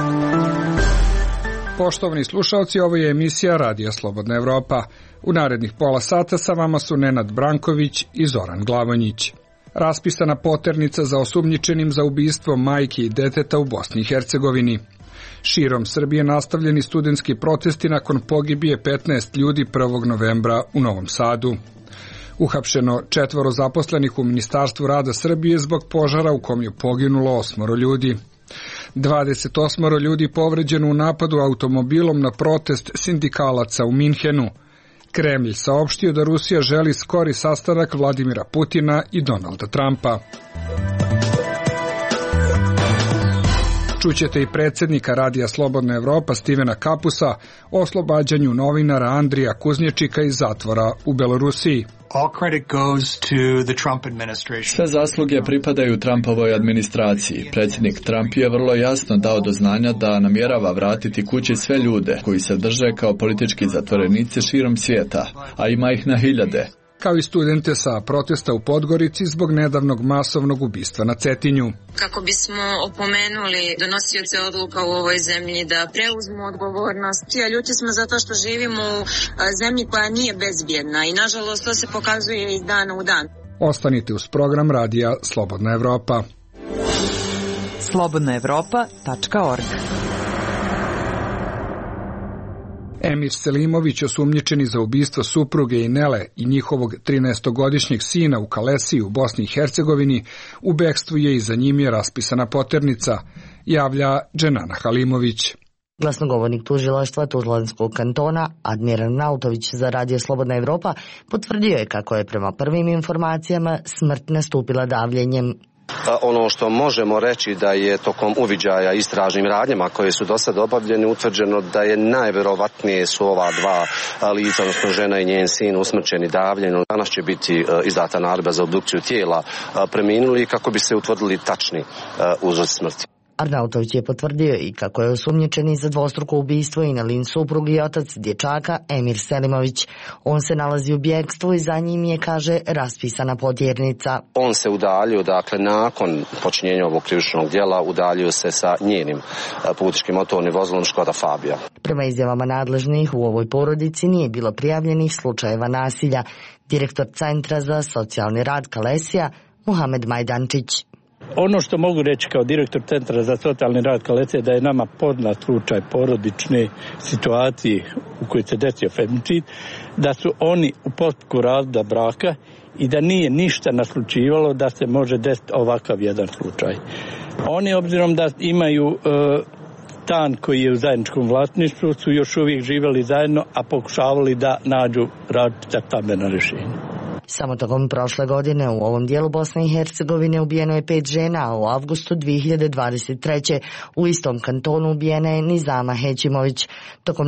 Poštovani slušalci, ovo je emisija Radija Slobodna Evropa. U narednih pola sata sa vama su Nenad Branković i Zoran Glavonjić. Raspisana poternica za osumnjičenim za ubistvo majke i deteta u Bosni i Hercegovini. Širom Srbije nastavljeni studentski protesti nakon pogibije 15 ljudi 1. novembra u Novom Sadu. Uhapšeno 4 zaposlenih u Ministarstvu rada Srbije zbog požara u kom je poginulo 8 ljudi. 28 ljudi povređeno u napadu automobilom na protest sindikalaca u Minhenu. Kremlj saopštio da Rusija želi skori sastanak Vladimira Putina i Donalda Trumpa. Čućete i predsjednika Radija Slobodna Evropa Stevena Kapusa o oslobađanju novinara Andrija Kuznječika iz zatvora u Belorusiji. Sve zasluge pripadaju Trumpovoj administraciji. Predsjednik Trump je vrlo jasno dao do znanja da namjerava vratiti kući sve ljude koji se drže kao politički zatvorenici širom svijeta, a ima ih na hiljade. Kao i studente sa protesta u Podgorici zbog nedavnog masovnog ubistva na Cetinju. Kako bismo opomenuli donosioce odluka u ovoj zemlji da preuzmu odgovornost. Ljuti smo zato što živimo u zemlji koja nije bezbjedna i nažalost to se pokazuje iz dana u dan. Ostanite uz program Radija Slobodna Evropa. slobodnaevropa.org. Emir Selimović, osumnjičeni za ubistvo supruge Inele i njihovog 13-godišnjeg sina u Kalesiji u Bosni i Hercegovini, u bekstvu je i za njim je raspisana poternica, javlja Dženana Halimović. Glasnogovornik tužilaštva Tuzlanskog kantona Admiral Nautović za Radio Slobodna Evropa potvrdio je kako je prema prvim informacijama smrt nastupila davljenjem. Ono što možemo reći da je tokom uviđaja istražnim radnjama koje su do sada obavljene utvrđeno da je najverovatnije su ova dva lica, odnosno žena i njen sin, usmrćeni davljenjem. Danas će biti izdata naredba za obdukciju tijela preminuli kako bi se utvrdili tačni uzroci smrti. Arnautović je potvrdio i kako je osumnjičeni za dvostruko ubistvo Inelin suprug i otac dječaka Emir Selimović. On se nalazi u bjegstvu i za njim je, kaže, raspisana potjernica. On se udaljio, dakle, nakon počinjenja ovog krivičnog djela, udaljio se sa njenim putničkim motornim vozilom Škoda Fabia. Prema izjavama nadležnih, u ovoj porodici nije bilo prijavljenih slučajeva nasilja. Direktor Centra za socijalni rad Kalesija, Muhamed Majdančić. Ono što mogu reći kao direktor Centra za socijalni rad Kalesije da je nama poznat slučaj porodične situacije u kojoj se desio femicid, da su oni u postupku razvoda braka i da nije ništa naslučivalo da se može desiti ovakav jedan slučaj. Oni, obzirom da imaju stan koji je u zajedničkom vlasništvu, su još uvijek živjeli zajedno, a pokušavali da nađu različita stambena rješenja. Samo tokom prošle godine u ovom dijelu Bosne i Hercegovine ubijeno je 5 žena, a u avgustu 2023. u istom kantonu ubijena je Nizama Hećimović. Tokom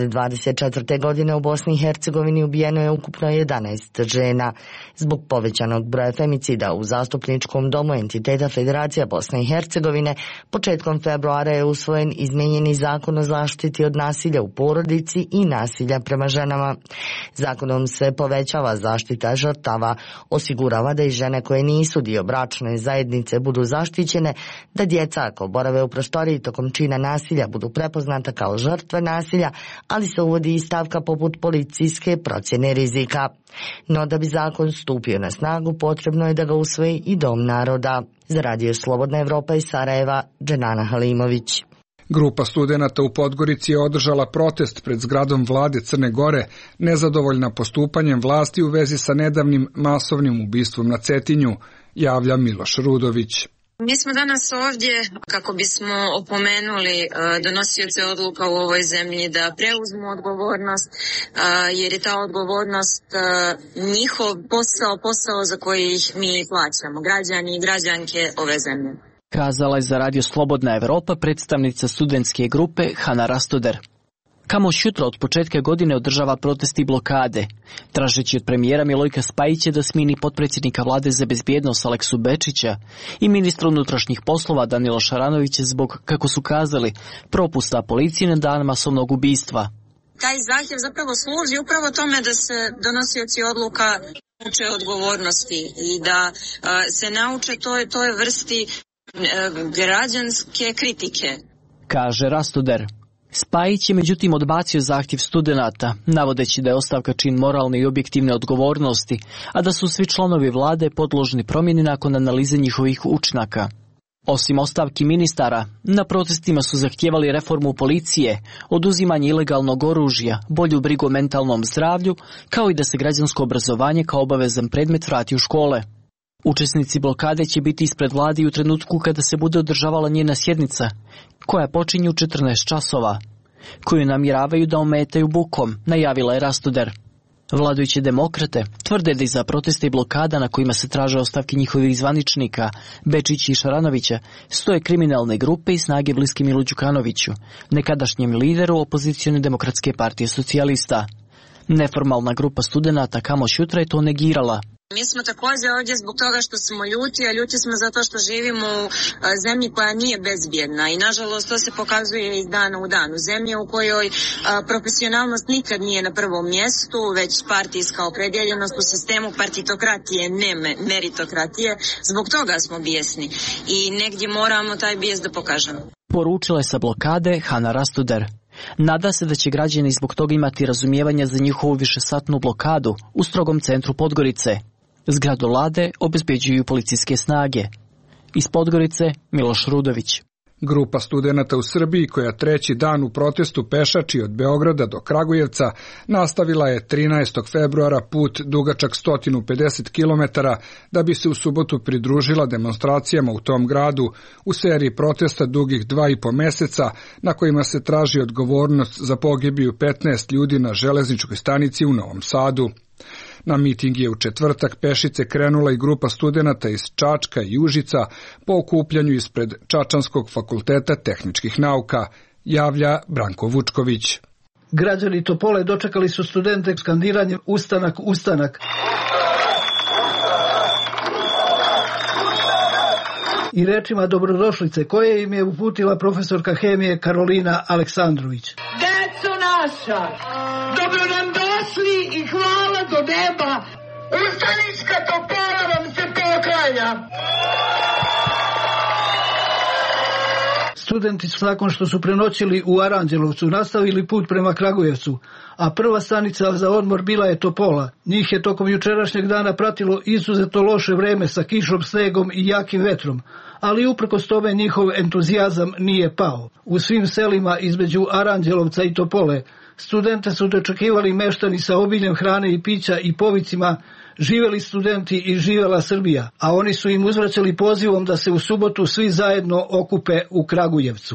2024. godine u Bosni i Hercegovini ubijeno je ukupno 11 žena. Zbog povećanog broja femicida u zastupničkom domu entiteta Federacija Bosne i Hercegovine, početkom februara je usvojen izmijenjeni zakon o zaštiti od nasilja u porodici i nasilja prema ženama. Zakonom se povećava zaštita žrtava, osigurava da i žene koje nisu dio bračne zajednice budu zaštićene, da djeca ako borave u prostoriji tokom čina nasilja budu prepoznata kao žrtve nasilja, ali se uvodi i stavka poput policijske procjene rizika. No da bi zakon stupio na snagu, potrebno je da ga usvoji i Dom naroda. Za Radio Slobodna Evropa iz Sarajeva, Dženana Halimović. Grupa studenata u Podgorici je održala protest pred zgradom vlade Crne Gore, nezadovoljna postupanjem vlasti u vezi sa nedavnim masovnim ubistvom na Cetinju, javlja Miloš Rudović. Mi smo danas ovdje kako bismo opomenuli donosioce odluka u ovoj zemlji da preuzmu odgovornost, jer je ta odgovornost njihov posao za koji ih mi plaćamo, građani i građanke ove zemlje. Kazala je za Radio Slobodna Evropa predstavnica studentske grupe Hana Rastoder. Kamoš jutro od početka godine održava protesti i blokade, tražeći od premijera Milojka Spajića da smijeni potpredsjednika vlade za bezbjednost Aleksu Bečića i ministra unutrašnjih poslova Danila Šaranovića zbog, kako su kazali, propusta policije na dan masovnog ubistva. Taj zahtjev zapravo služi upravo tome da se donosioci odluka nauče odgovornosti i da se nauče toj vrsti građanske kritike. kaže Rastoder. Spajić je međutim odbacio zahtjev studenata, navodeći da je ostavka čin moralne i objektivne odgovornosti, a da su svi članovi vlade podložni promjeni nakon analize njihovih učinaka. Osim ostavki ministara, na protestima su zahtijevali reformu policije, oduzimanje ilegalnog oružja, bolju brigu o mentalnom zdravlju, kao i da se građansko obrazovanje kao obavezan predmet vrati u škole. Učesnici blokade će biti ispred vlade u trenutku kada se bude održavala njena sjednica, koja počinje u 14 časova, koju namjeravaju da ometaju bukom, najavila je Rastoder. Vladajuće demokrate tvrde da iza protesta i blokada na kojima se traže ostavke njihovih zvaničnika, Bečića i Šaranovića, stoje kriminalne grupe i snage bliske Milu Đukanoviću, nekadašnjem lideru opozicione demokratske partije socijalista. Neformalna grupa studenata Kamo Šutra je to negirala. Mi smo također ovdje zbog toga što smo ljuti, a ljuti smo zato što živimo u zemlji koja nije bezbjedna i nažalost to se pokazuje iz dana u dan. U zemlji u kojoj profesionalnost nikad nije na prvom mjestu, već partijska opredjeljenost u sistemu partitokratije, ne meritokratije. Zbog toga smo bijesni i negdje moramo taj bijes da pokažemo. Poručila je sa blokade Hana Rastoder. Nada se da će građani zbog toga imati razumijevanja za njihovu višesatnu blokadu u strogom centru Podgorice. Zgradu vlade obezbeđuju policijske snage. Iz Podgorice Miloš Rudović. Grupa studenata u Srbiji, koja treći dan u protestu pešači od Beograda do Kragujevca, nastavila je 13. februara put dugačak 150 km da bi se u subotu pridružila demonstracijama u tom gradu u seriji protesta dugih 2,5 mjeseca na kojima se traži odgovornost za pogibiju 15 ljudi na železničkoj stanici u Novom Sadu. Na miting je u četvrtak pešice krenula i grupa studenata iz Čačka i Užica po okupljanju ispred Čačanskog fakulteta tehničkih nauka, javlja Branko Vučković. Građani Topole dočekali su studente skandiranjem ustanak, ustanak. I rečima dobrodošlice koje im je uputila profesorka hemije Karolina Aleksandrović. Deco naša, dobro nam došli i hvala do neba. Ustanička Topola vam se poklanja. Studenti su nakon što su prenoćili u Aranđelovcu nastavili put prema Kragujevcu, a prva stanica za odmor bila je Topola. Njih je tokom jučerašnjeg dana pratilo izuzetno loše vreme sa kišom, snegom i jakim vetrom, ali uprkos tome njihov entuzijazam nije pao. U svim selima između Aranđelovca i Topole studente su dočekivali meštani sa obiljem hrane i pića i povicima živeli studenti i živela Srbija, a oni su im uzvraćali pozivom da se u subotu svi zajedno okupe u Kragujevcu.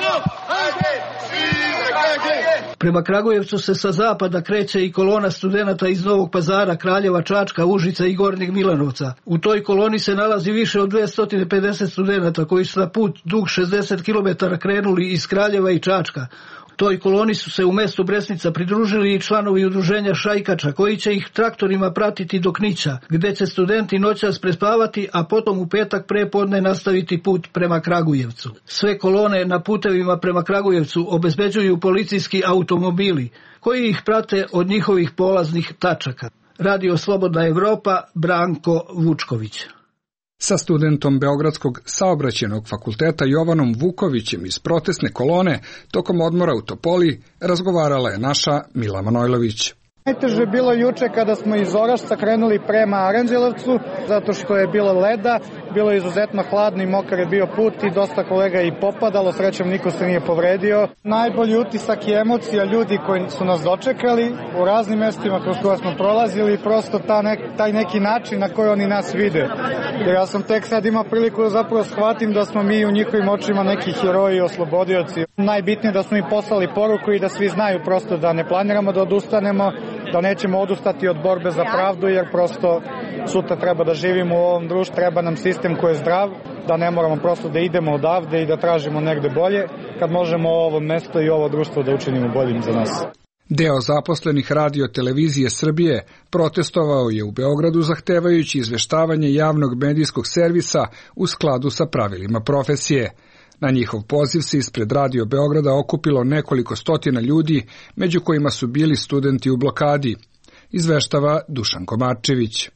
Prema Kragujevcu se sa zapada kreće i kolona studenata iz Novog Pazara, Kraljeva, Čačka, Užica i Gornjeg Milanovca. U toj koloni se nalazi više od 250 studenata koji su na put dug 60 km krenuli iz Kraljeva i Čačka. Toj koloni su se u mestu Bresnica pridružili i članovi udruženja šajkača koji će ih traktorima pratiti do Knića, gdje će studenti noćas prespavati, a potom u petak prepodne nastaviti put prema Kragujevcu. Sve kolone na putevima prema Kragujevcu obezbeđuju policijski automobili koji ih prate od njihovih polaznih tačaka. Radio Slobodna Evropa, Branko Vučković. Sa studentom Beogradskog saobraćajnog fakulteta Jovanom Vukovićem iz protestne kolone tokom odmora u Topoli razgovarala je naša Mila Manojlović. Najteže je bilo juče kada smo iz Orašca krenuli prema Aranđelovcu, zato što je bilo leda, bilo je izuzetno hladno i mokar je bio put i dosta kolega je i popadalo, srećom niko se nije povredio. Najbolji utisak i emocija ljudi koji su nas dočekali u raznim mestima kroz koja smo prolazili, prosto taj neki način na koji oni nas vide. Jer ja sam tek sad imao priliku da zapravo shvatim da smo mi u njihovim očima neki heroji i oslobodioci. Najbitnije je da smo im poslali poruku i da svi znaju prosto da ne planiramo da odustanemo, da nećemo odustati od borbe za pravdu, jer prosto sutra treba da živimo u ovom društvu, treba nam sistem koji je zdrav, da ne moramo prosto da idemo odavde i da tražimo negde bolje, kad možemo ovo mesto i ovo društvo da učinimo boljim za nas. Deo zaposlenih radio televizije Srbije protestovao je u Beogradu zahtevajući izveštavanje javnog medijskog servisa u skladu sa pravilima profesije. Na njihov poziv se ispred Radio Beograda okupilo nekoliko stotina ljudi, među kojima su bili studenti u blokadi, izveštava Dušan Komarčević.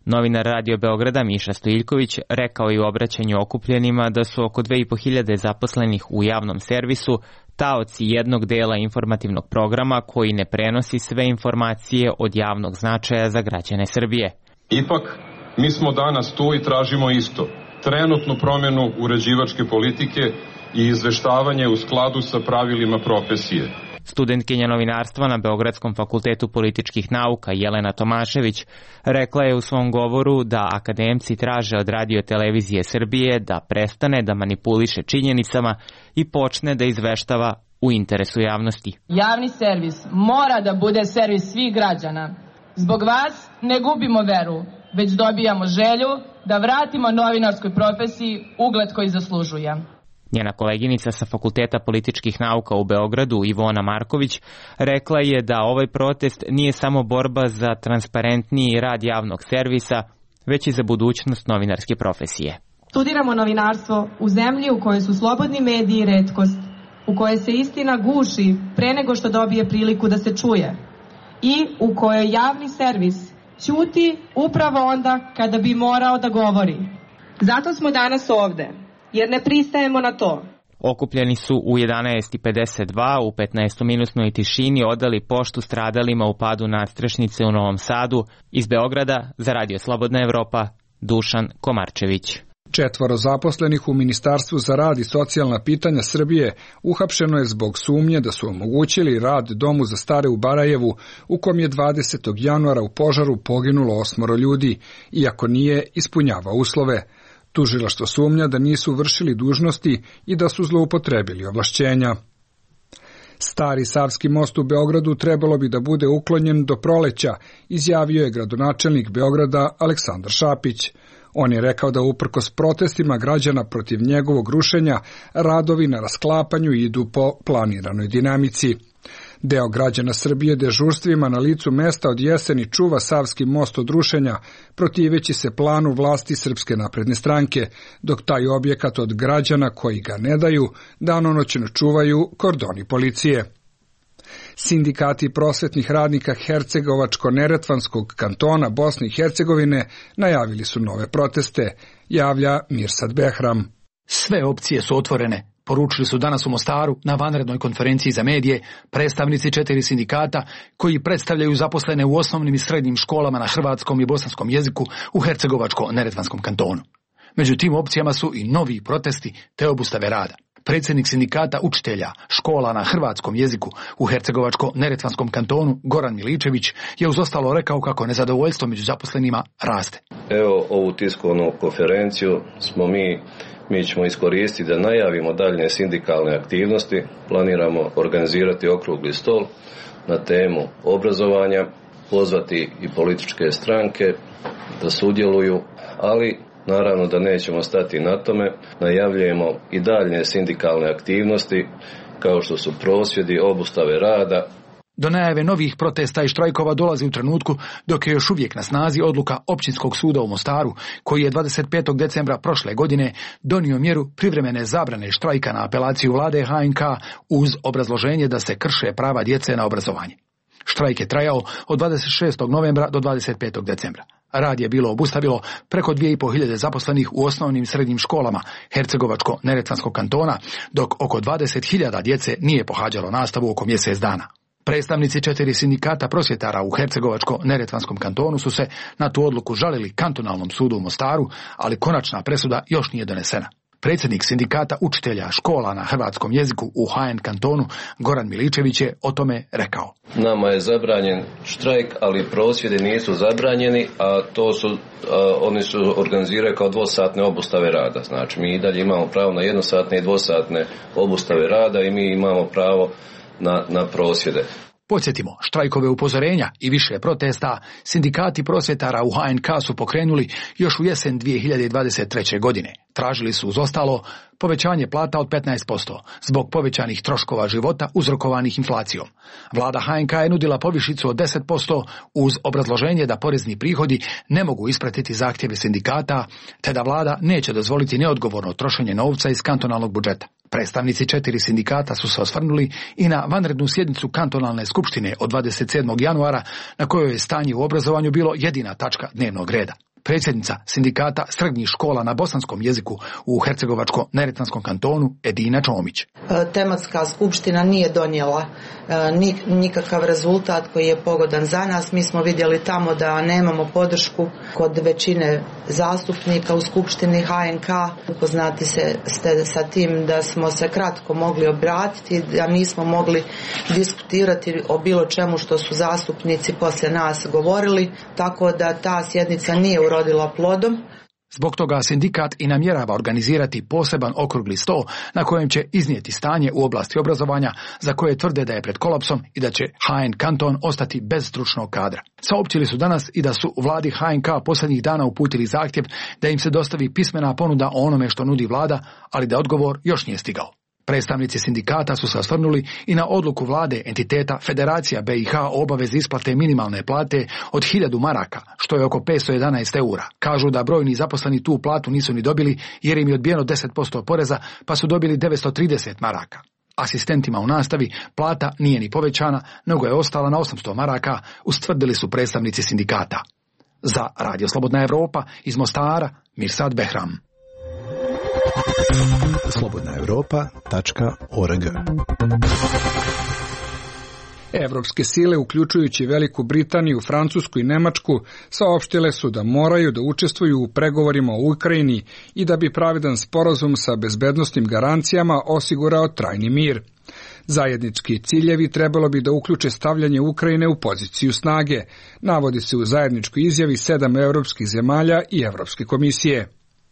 Novinar Radio Beograda Miša Stojiljković rekao je u obraćanju okupljenima da su oko 2500 zaposlenih u javnom servisu taoci jednog dela informativnog programa koji ne prenosi sve informacije od javnog značaja za građane Srbije. Ipak, mi smo danas tu i tražimo isto. Trenutnu promjenu uređivačke politike i izveštavanje u skladu sa pravilima profesije. Studentkinja novinarstva na Beogradskom fakultetu političkih nauka Jelena Tomašević rekla je u svom govoru da akademci traže od Radio televizije Srbije da prestane da manipuliše činjenicama i počne da izveštava u interesu javnosti. Javni servis mora da bude servis svih građana. Zbog vas ne gubimo veru, već dobijamo želju da vratimo novinarskoj profesiji ugled koji zaslužuje. Njena koleginica sa Fakulteta političkih nauka u Beogradu, Ivona Marković, rekla je da ovaj protest nije samo borba za transparentniji rad javnog servisa, već i za budućnost novinarske profesije. Studiramo novinarstvo u zemlji u kojoj su slobodni mediji retkost, u kojoj se istina guši pre nego što dobije priliku da se čuje i u kojoj javni servis ćuti upravo onda kada bi morao da govori. Zato smo danas ovde, jer ne pristajemo na to. Okupljeni su u 11:52 u 15-minutnoj tišini odali poštu stradalima u padu nadstrešnice u Novom Sadu. Iz Beograda za Radio Slobodna Evropa, Dušan Komarčević. 4 zaposlenih u Ministarstvu za rad i socijalna pitanja Srbije uhapšeno je zbog sumnje da su omogućili rad domu za stare u Barajevu, u kom je 20. januara u požaru poginulo 8 ljudi, iako nije ispunjavao uslove. Tužilaštvo sumnja da nisu vršili dužnosti i da su zloupotrebili ovlašćenja. Stari Savski most u Beogradu trebalo bi da bude uklonjen do proleća, izjavio je gradonačelnik Beograda Aleksandar Šapić. On je rekao da uprkos protestima građana protiv njegovog rušenja, radovi na rasklapanju idu po planiranoj dinamici. Deo građana Srbije dežurstvima na licu mesta od jeseni čuva Savski most od rušenja, protiveći se planu vlasti Srpske napredne stranke, dok taj objekat od građana koji ga ne daju danonoćno čuvaju kordoni policije. Sindikati prosvetnih radnika Hercegovačko-Neretvanskog kantona Bosne i Hercegovine najavili su nove proteste, javlja Mirsad Behram. Sve opcije su otvorene, poručili su danas u Mostaru na vanrednoj konferenciji za medije predstavnici 4 sindikata koji predstavljaju zaposlene u osnovnim i srednjim školama na hrvatskom i bosanskom jeziku u Hercegovačko-Neretvanskom kantonu. Među tim opcijama su i novi protesti te obustave rada. Predsjednik sindikata učitelja škola na hrvatskom jeziku u Hercegovačko-Neretvanskom kantonu Goran Miličević je uz ostalo rekao kako nezadovoljstvo među zaposlenima raste. Evo ovu tiskovnu konferenciju mi ćemo iskoristiti da najavimo daljnje sindikalne aktivnosti. Planiramo organizirati okrugli stol na temu obrazovanja, pozvati i političke stranke da sudjeluju, ali naravno da nećemo stati na tome. Najavljujemo i daljnje sindikalne aktivnosti kao što su prosvjedi, obustave rada. Do najave novih protesta i štrajkova dolazi u trenutku dok je još uvijek na snazi odluka Općinskog suda u Mostaru, koji je 25. decembra prošle godine donio mjeru privremene zabrane štrajka na apelaciju vlade HNK uz obrazloženje da se krše prava djece na obrazovanje. Štrajk je trajao od 26. novembra do 25. decembra. Rad je bilo obustavilo preko 2500 zaposlenih u osnovnim i srednjim školama Hercegovačko-Neretvanskog kantona, dok oko 20.000 djece nije pohađalo nastavu oko mjesec dana. Predstavnici 4 sindikata prosvjetara u Hercegovačko-Neretvanskom kantonu su se na tu odluku žalili kantonalnom sudu u Mostaru, ali konačna presuda još nije donesena. Predsjednik sindikata učitelja škola na hrvatskom jeziku u HN kantonu Goran Miličević je o tome rekao. Nama je zabranjen štrajk, ali prosvjedi nisu zabranjeni, a oni su organiziraju kao dvosatne obustave rada. Znači mi i dalje imamo pravo na jednosatne i dvosatne obustave rada i mi imamo pravo na prosvjede. Podsjetimo, štrajkove upozorenja i više protesta sindikati prosvjetara u HNK su pokrenuli još u jesen 2023. godine. Tražili su uz ostalo povećanje plata od 15% zbog povećanih troškova života uzrokovanih inflacijom. Vlada HNK je nudila povišicu od 10% uz obrazloženje da porezni prihodi ne mogu ispratiti zahtjeve sindikata, te da vlada neće dozvoliti neodgovorno trošenje novca iz kantonalnog budžeta. Predstavnici 4 sindikata su se osvrnuli i na vanrednu sjednicu kantonalne skupštine od 27. januara na kojoj je stanje u obrazovanju bilo jedina tačka dnevnog reda. Predsjednica sindikata srednjih škola na bosanskom jeziku u Hercegovačko-neretvanskom kantonu Edina Čomić. Tematska skupština nije donijela nikakav rezultat koji je pogodan za nas. Mi smo vidjeli tamo da nemamo podršku kod većine zastupnika u skupštini HNK. Upoznati ste sa tim da smo se kratko mogli obratiti, da nismo mogli diskutirati o bilo čemu što su zastupnici poslije nas govorili, tako da ta sjednica nije urodila plodom. Zbog toga sindikat i namjerava organizirati poseban okrugli sto na kojem će iznijeti stanje u oblasti obrazovanja za koje tvrde da je pred kolapsom i da će HN kanton ostati bez stručnog kadra. Saopćili su danas i da su vladi HNK posljednjih dana uputili zahtjev da im se dostavi pismena ponuda o onome što nudi vlada, ali da odgovor još nije stigao. Predstavnici sindikata su se osvrnuli i na odluku vlade entiteta Federacija BiH o obavezi isplate minimalne plate od 1000 maraka, što je oko 511 eura. Kažu da brojni zaposleni tu platu nisu ni dobili jer im je odbijeno 10% poreza, pa su dobili 930 maraka. Asistentima u nastavi plata nije ni povećana, nego je ostala na 800 maraka, ustvrdili su predstavnici sindikata. Za Radio Slobodna Evropa iz Mostara, Mirsad Behram. slobodnaevropa.org. Evropske sile, uključujući Veliku Britaniju, Francusku i Nemačku, saopštile su da moraju da učestvuju u pregovorima o Ukrajini i da bi pravedan sporazum sa bezbednosnim garancijama osigurao trajni mir. Zajednički ciljevi trebalo bi da uključe stavljanje Ukrajine u poziciju snage, navodi se u zajedničkoj izjavi 7 evropskih zemalja i Evropske komisije.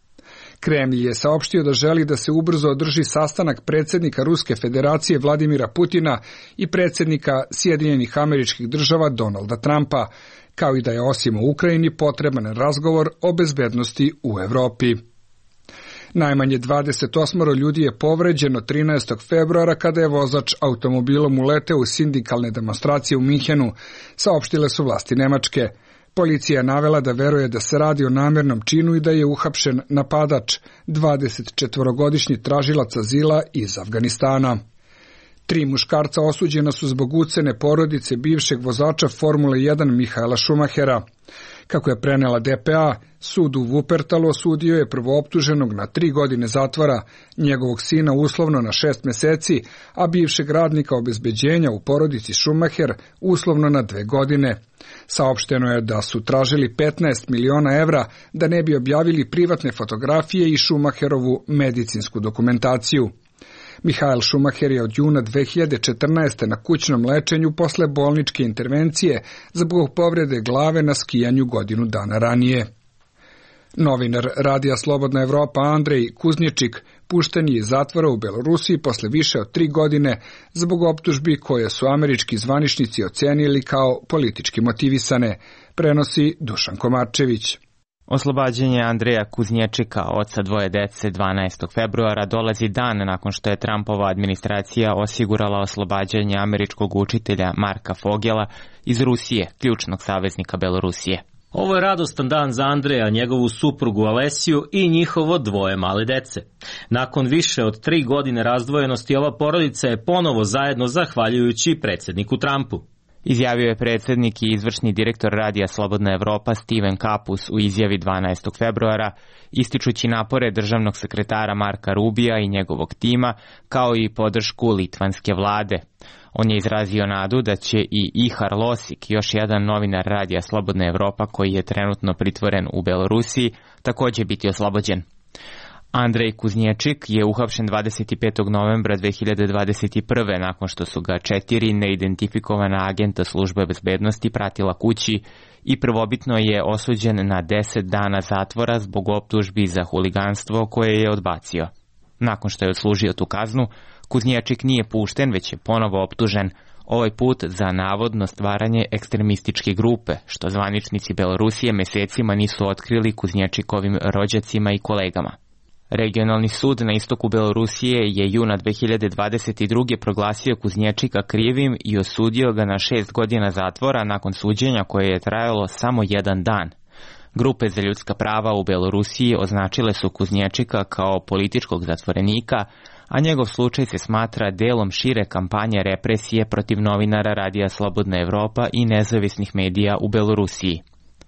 Kremlj je saopštio da želi da se ubrzo održi sastanak predsjednika Ruske federacije Vladimira Putina i predsjednika Sjedinjenih Američkih Država Donalda Trumpa, kao i da je osim u Ukrajini potreban razgovor o bezbednosti u Europi. Najmanje 28 ljudi je povređeno 13. februara kada je vozač automobilom uleteo u sindikalne demonstracije u Minhenu, saopštile su vlasti Nemačke. Policija je navela da veruje da se radi o namjernom činu i da je uhapšen napadač, 24-godišnji tražilac azila iz Afganistana. 3 muškarca osuđena su zbog ucene porodice bivšeg vozača Formule 1 Michaela Schumachera. Kako je prenela DPA, sud u Wuppertalu osudio je prvooptuženog na 3 godine zatvora, njegovog sina uslovno na 6 meseci, a bivšeg radnika obezbeđenja u porodici Schumacher uslovno na 2 godine. Saopšteno je da su tražili 15 miliona evra da ne bi objavili privatne fotografije i Schumacherovu medicinsku dokumentaciju. Michael Schumacher je od juna 2014. na kućnom lečenju posle bolničke intervencije zbog povrede glave na skijanju godinu dana ranije. Novinar Radija Slobodna Evropa Andrej Kuznječik pušten je iz zatvora u Belorusiji posle više od 3 godine zbog optužbi koje su američki zvaničnici ocenili kao politički motivisane, prenosi Dušan Komarčević. Oslobađanje Andreja Kuznječika, oca 2 dece, 12. februara dolazi dan nakon što je Trumpova administracija osigurala oslobađanje američkog učitelja Marka Fogela iz Rusije, ključnog saveznika Belorusije. Ovo je radostan dan za Andreja, njegovu suprugu Alesiju i njihovo 2 male dece. Nakon više od 3 godine razdvojenosti, ova porodica je ponovo zajedno zahvaljujući predsjedniku Trumpu. Izjavio je predsjednik i izvršni direktor Radija Slobodna Evropa Steven Kapus u izjavi 12. februara, ističući napore državnog sekretara Marka Rubija i njegovog tima, kao i podršku litvanske vlade. On je izrazio nadu da će i Ihar Losik, još jedan novinar Radija Slobodna Evropa koji je trenutno pritvoren u Belorusiji, također biti oslobođen. Andrej Kuznječik je uhapšen 25. novembra 2021. nakon što su ga 4 neidentifikovana agenta službe bezbednosti pratila kući i prvobitno je osuđen na 10 dana zatvora zbog optužbi za huliganstvo koje je odbacio. Nakon što je odslužio tu kaznu, Kuznječik nije pušten, već je ponovo optužen, ovaj put za navodno stvaranje ekstremističke grupe, što zvaničnici Belorusije mesecima nisu otkrili Kuznječikovim rođacima i kolegama. Regionalni sud na istoku Belorusije je juna 2022. proglasio Kuznječika krivim i osudio ga na 6 godina zatvora nakon suđenja koje je trajalo samo 1 dan. Grupe za ljudska prava u Belorusiji označile su Kuznječika kao političkog zatvorenika, a njegov slučaj se smatra delom šire kampanje represije protiv novinara Radija Slobodna Evropa i nezavisnih medija u Belorusiji.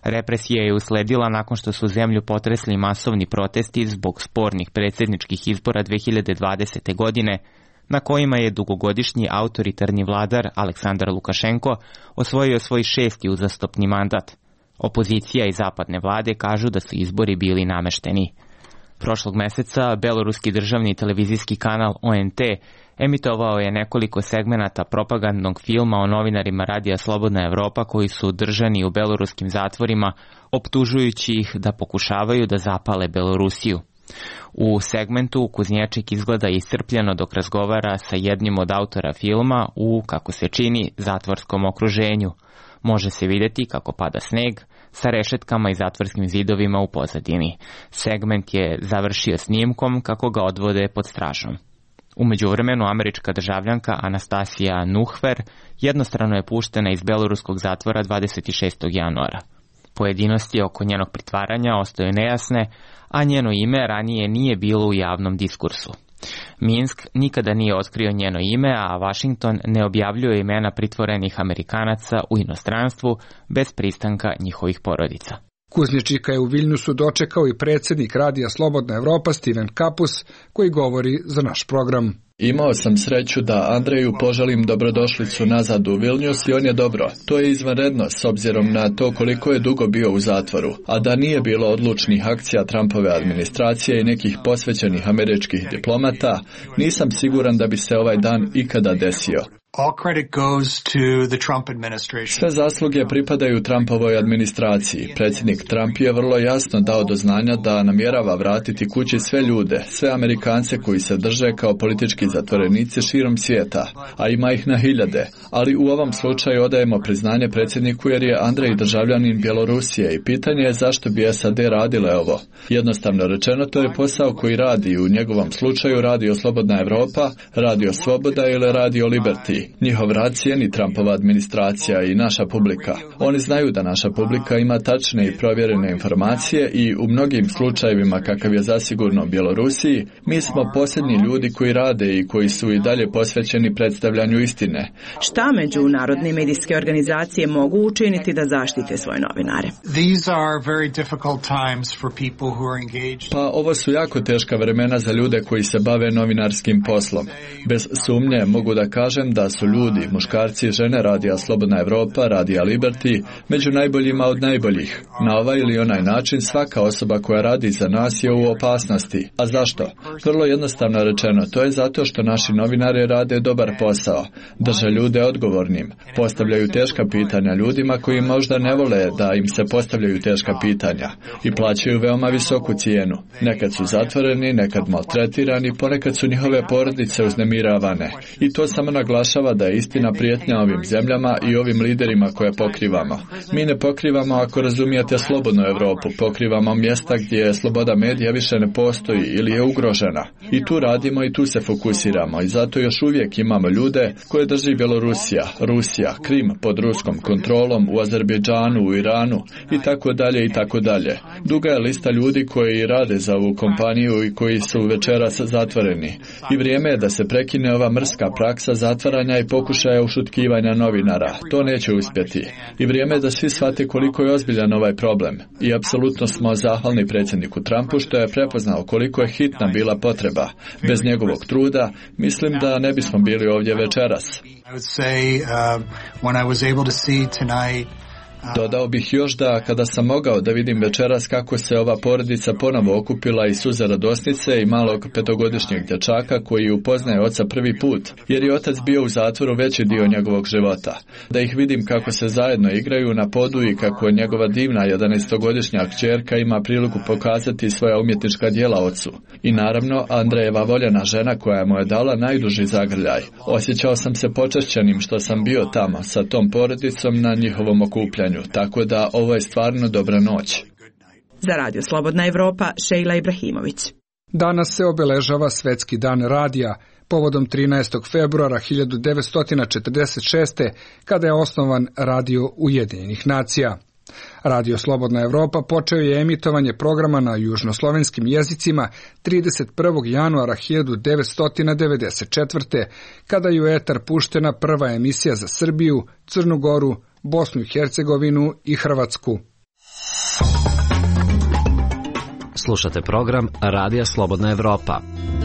Represija je usledila nakon što su zemlju potresli masovni protesti zbog spornih predsjedničkih izbora 2020. godine, na kojima je dugogodišnji autoritarni vladar Aleksandar Lukašenko osvojio svoj 6. uzastopni mandat. Opozicija i zapadne vlade kažu da su izbori bili namešteni. Prošlog meseca beloruski državni televizijski kanal ONT emitovao je nekoliko segmenata propagandnog filma o novinarima Radija Slobodna Evropa koji su držani u beloruskim zatvorima, optužujući ih da pokušavaju da zapale Belorusiju. U segmentu Kuznječik izgleda iscrpljeno dok razgovara sa jednim od autora filma u, kako se čini, zatvorskom okruženju. Može se vidjeti kako pada sneg sa rešetkama i zatvorskim zidovima u pozadini. Segment je završio snimkom kako ga odvode pod stražom. U međuvremenu američka državljanka Anastasija Nuhver jednostrano je puštena iz beloruskog zatvora 26. januara. Pojedinosti oko njenog pritvaranja ostaju nejasne, a njeno ime ranije nije bilo u javnom diskursu. Minsk nikada nije otkrio njeno ime, a Washington ne objavljuje imena pritvorenih Amerikanaca u inostranstvu bez pristanka njihovih porodica. Kuznječika je u Viljnusu dočekao i predsjednik Radija Slobodna Evropa Steven Kapus, koji govori za naš program. Imao sam sreću da Andreju poželim dobrodošlicu nazad u Vilnius i on je dobro. To je izvanredno s obzirom na to koliko je dugo bio u zatvoru, a da nije bilo odlučnih akcija Trumpove administracije i nekih posvećenih američkih diplomata, nisam siguran da bi se ovaj dan ikada desio. Sve zasluge pripadaju Trumpovoj administraciji. Predsjednik Trump je vrlo jasno dao do znanja da namjerava vratiti kući sve ljude, sve Amerikance koji se drže kao politički zatvorenici širom svijeta, a ima ih na hiljade. Ali u ovom slučaju odajemo priznanje predsjedniku jer je Andrej državljanin Bjelorusije i pitanje je zašto bi SAD radile ovo. Jednostavno rečeno, to je posao koji radi u njegovom slučaju Radio Slobodna Evropa, Radio Sloboda ili Radio Liberty. Njihov rad cijeni Trumpova administracija i naša publika. Oni znaju da naša publika ima tačne i provjerene informacije i u mnogim slučajevima kakav je zasigurno Bjelorusiji, mi smo posljednji ljudi koji rade i koji su i dalje posvećeni predstavljanju istine. Šta međunarodne medijske organizacije mogu učiniti da zaštite svoje novinare? Pa ovo su jako teška vremena za ljude koji se bave novinarskim poslom. Bez sumnje mogu da kažem da su ljudi, muškarci i žene Radija Slobodna Evropa, Radija Liberty, među najboljima od najboljih. Na ovaj ili onaj način svaka osoba koja radi za nas je u opasnosti. A zašto? Vrlo jednostavno rečeno, to je zato što naši novinari rade dobar posao, drže ljude odgovornim, postavljaju teška pitanja ljudima koji možda ne vole da im se postavljaju teška pitanja i plaćaju veoma visoku cijenu. Nekad su zatvoreni, nekad maltretirani, ponekad su njihove porodice uznemiravane. I to samo naglašava da je istina prijetnja ovim zemljama i ovim liderima koje pokrivamo. Mi ne pokrivamo, ako razumijete, slobodnu Europu, pokrivamo mjesta gdje sloboda medija više ne postoji ili je ugrožena. I tu radimo i tu se fokusiramo i zato još uvijek imamo ljude koje drži Bjelorusija, Rusija, Krim pod ruskom kontrolom, u Azerbejdžanu, u Iranu i tako dalje i tako dalje. Duga je lista ljudi koji rade za ovu kompaniju i koji su večeras zatvoreni. I vrijeme je da se prekine ova mrska praksa zatvaranja i pokušaja ušutkivanja novinara. To neće uspjeti. I vrijeme je da svi shvate koliko je ozbiljan ovaj problem. I apsolutno smo zahvalni predsjedniku Trumpu što je prepoznao koliko je hitna bila potreba. Bez njegovog truda, mislim da ne bismo bili ovdje večeras. Dodao bih još da kada sam mogao da vidim večeras kako se ova porodica ponovo okupila iz suza radosnice i malog 5-godišnjeg dječaka koji upoznaje oca prvi put, jer je otac bio u zatvoru veći dio njegovog života. Da ih vidim kako se zajedno igraju na podu i kako njegova divna 11-godišnja kćerka ima priliku pokazati svoja umjetnička djela ocu. I naravno Andrejeva voljena žena koja mu je dala najduži zagrljaj. Osjećao sam se počašćenim što sam bio tamo sa tom porodicom na njihovom okupljanju. Tako da ovo je stvarno dobra noć. Za Radio Slobodna Evropa, Šejla Ibrahimović. Danas se obeležava Svetski dan radija, povodom 13. februara 1946. kada je osnovan Radio Ujedinjenih nacija. Radio Slobodna Evropa počeo je emitovanje programa na južnoslovenskim jezicima 31. januara 1994. kada je u etar puštena prva emisija za Srbiju, Crnu Goru, Bosnu i Hercegovinu i Hrvatsku. Slušate program Radija Slobodna Evropa.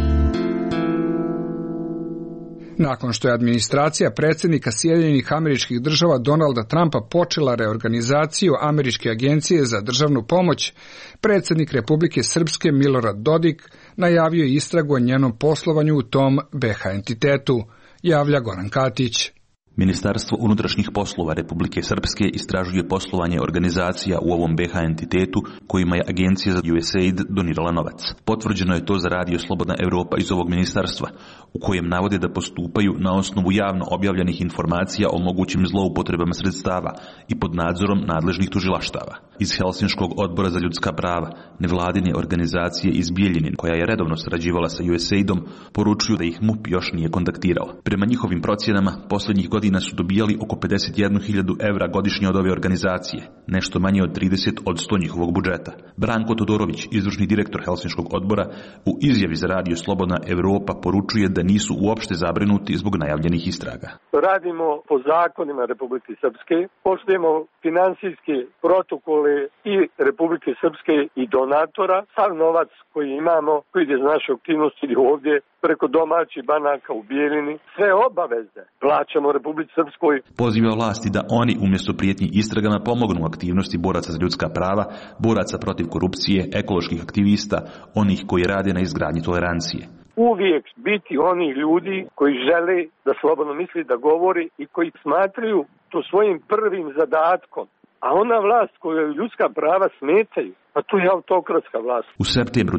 Nakon što je administracija predsjednika Sjedinjenih Američkih Država Donalda Trumpa počela reorganizaciju Američke agencije za državnu pomoć, predsjednik Republike Srpske Milorad Dodik najavio je istragu o njenom poslovanju u tom BH entitetu, javlja Goran Katić. Ministarstvo unutrašnjih poslova Republike Srpske istražuje poslovanje organizacija u ovom BH entitetu kojima je Agencija za USAID donirala novac. Potvrđeno je to za Radio Slobodna Evropa iz ovog ministarstva, u kojem navode da postupaju na osnovu javno objavljenih informacija o mogućim zloupotrebama sredstava i pod nadzorom nadležnih tužilaštava. Iz Helsinškog odbora za ljudska prava, nevladine organizacije iz Bijeljine, koja je redovno sarađivala sa USAID-om, poručuju da ih MUP još nije kontaktirao. Prema njihovim procjenama, posljednjih godina su dobijali oko 51.000 evra godišnje od ove organizacije, nešto manje od 30 od 100 njihovog budžeta. Branko Todorović, izvršni direktor Helsinškog odbora, u izjavi za Radio Slobodna Evropa poručuje da nisu uopšte zabrinuti zbog najavljenih istraga. Radimo po zakonima Republike Srpske, poštujemo finansijske protokole i Republike Srpske i donatora. Sav novac koji imamo, koji ide iz naše aktivnosti ovdje, preko domaćih banaka u Bijeljini, sve obaveze plaćamo Republici Srpskoj. Poziva vlasti da oni umjesto prijetnji istragama pomognu aktivnosti boraca za ljudska prava, boraca protiv korupcije, ekoloških aktivista, onih koji rade na izgradnji tolerancije. Uvijek biti oni ljudi koji žele da slobodno misli, da govori i koji smatraju to svojim prvim zadatkom. A ona vlast koja ljudska prava smetaju, pa to je autokratska vlast. U septembru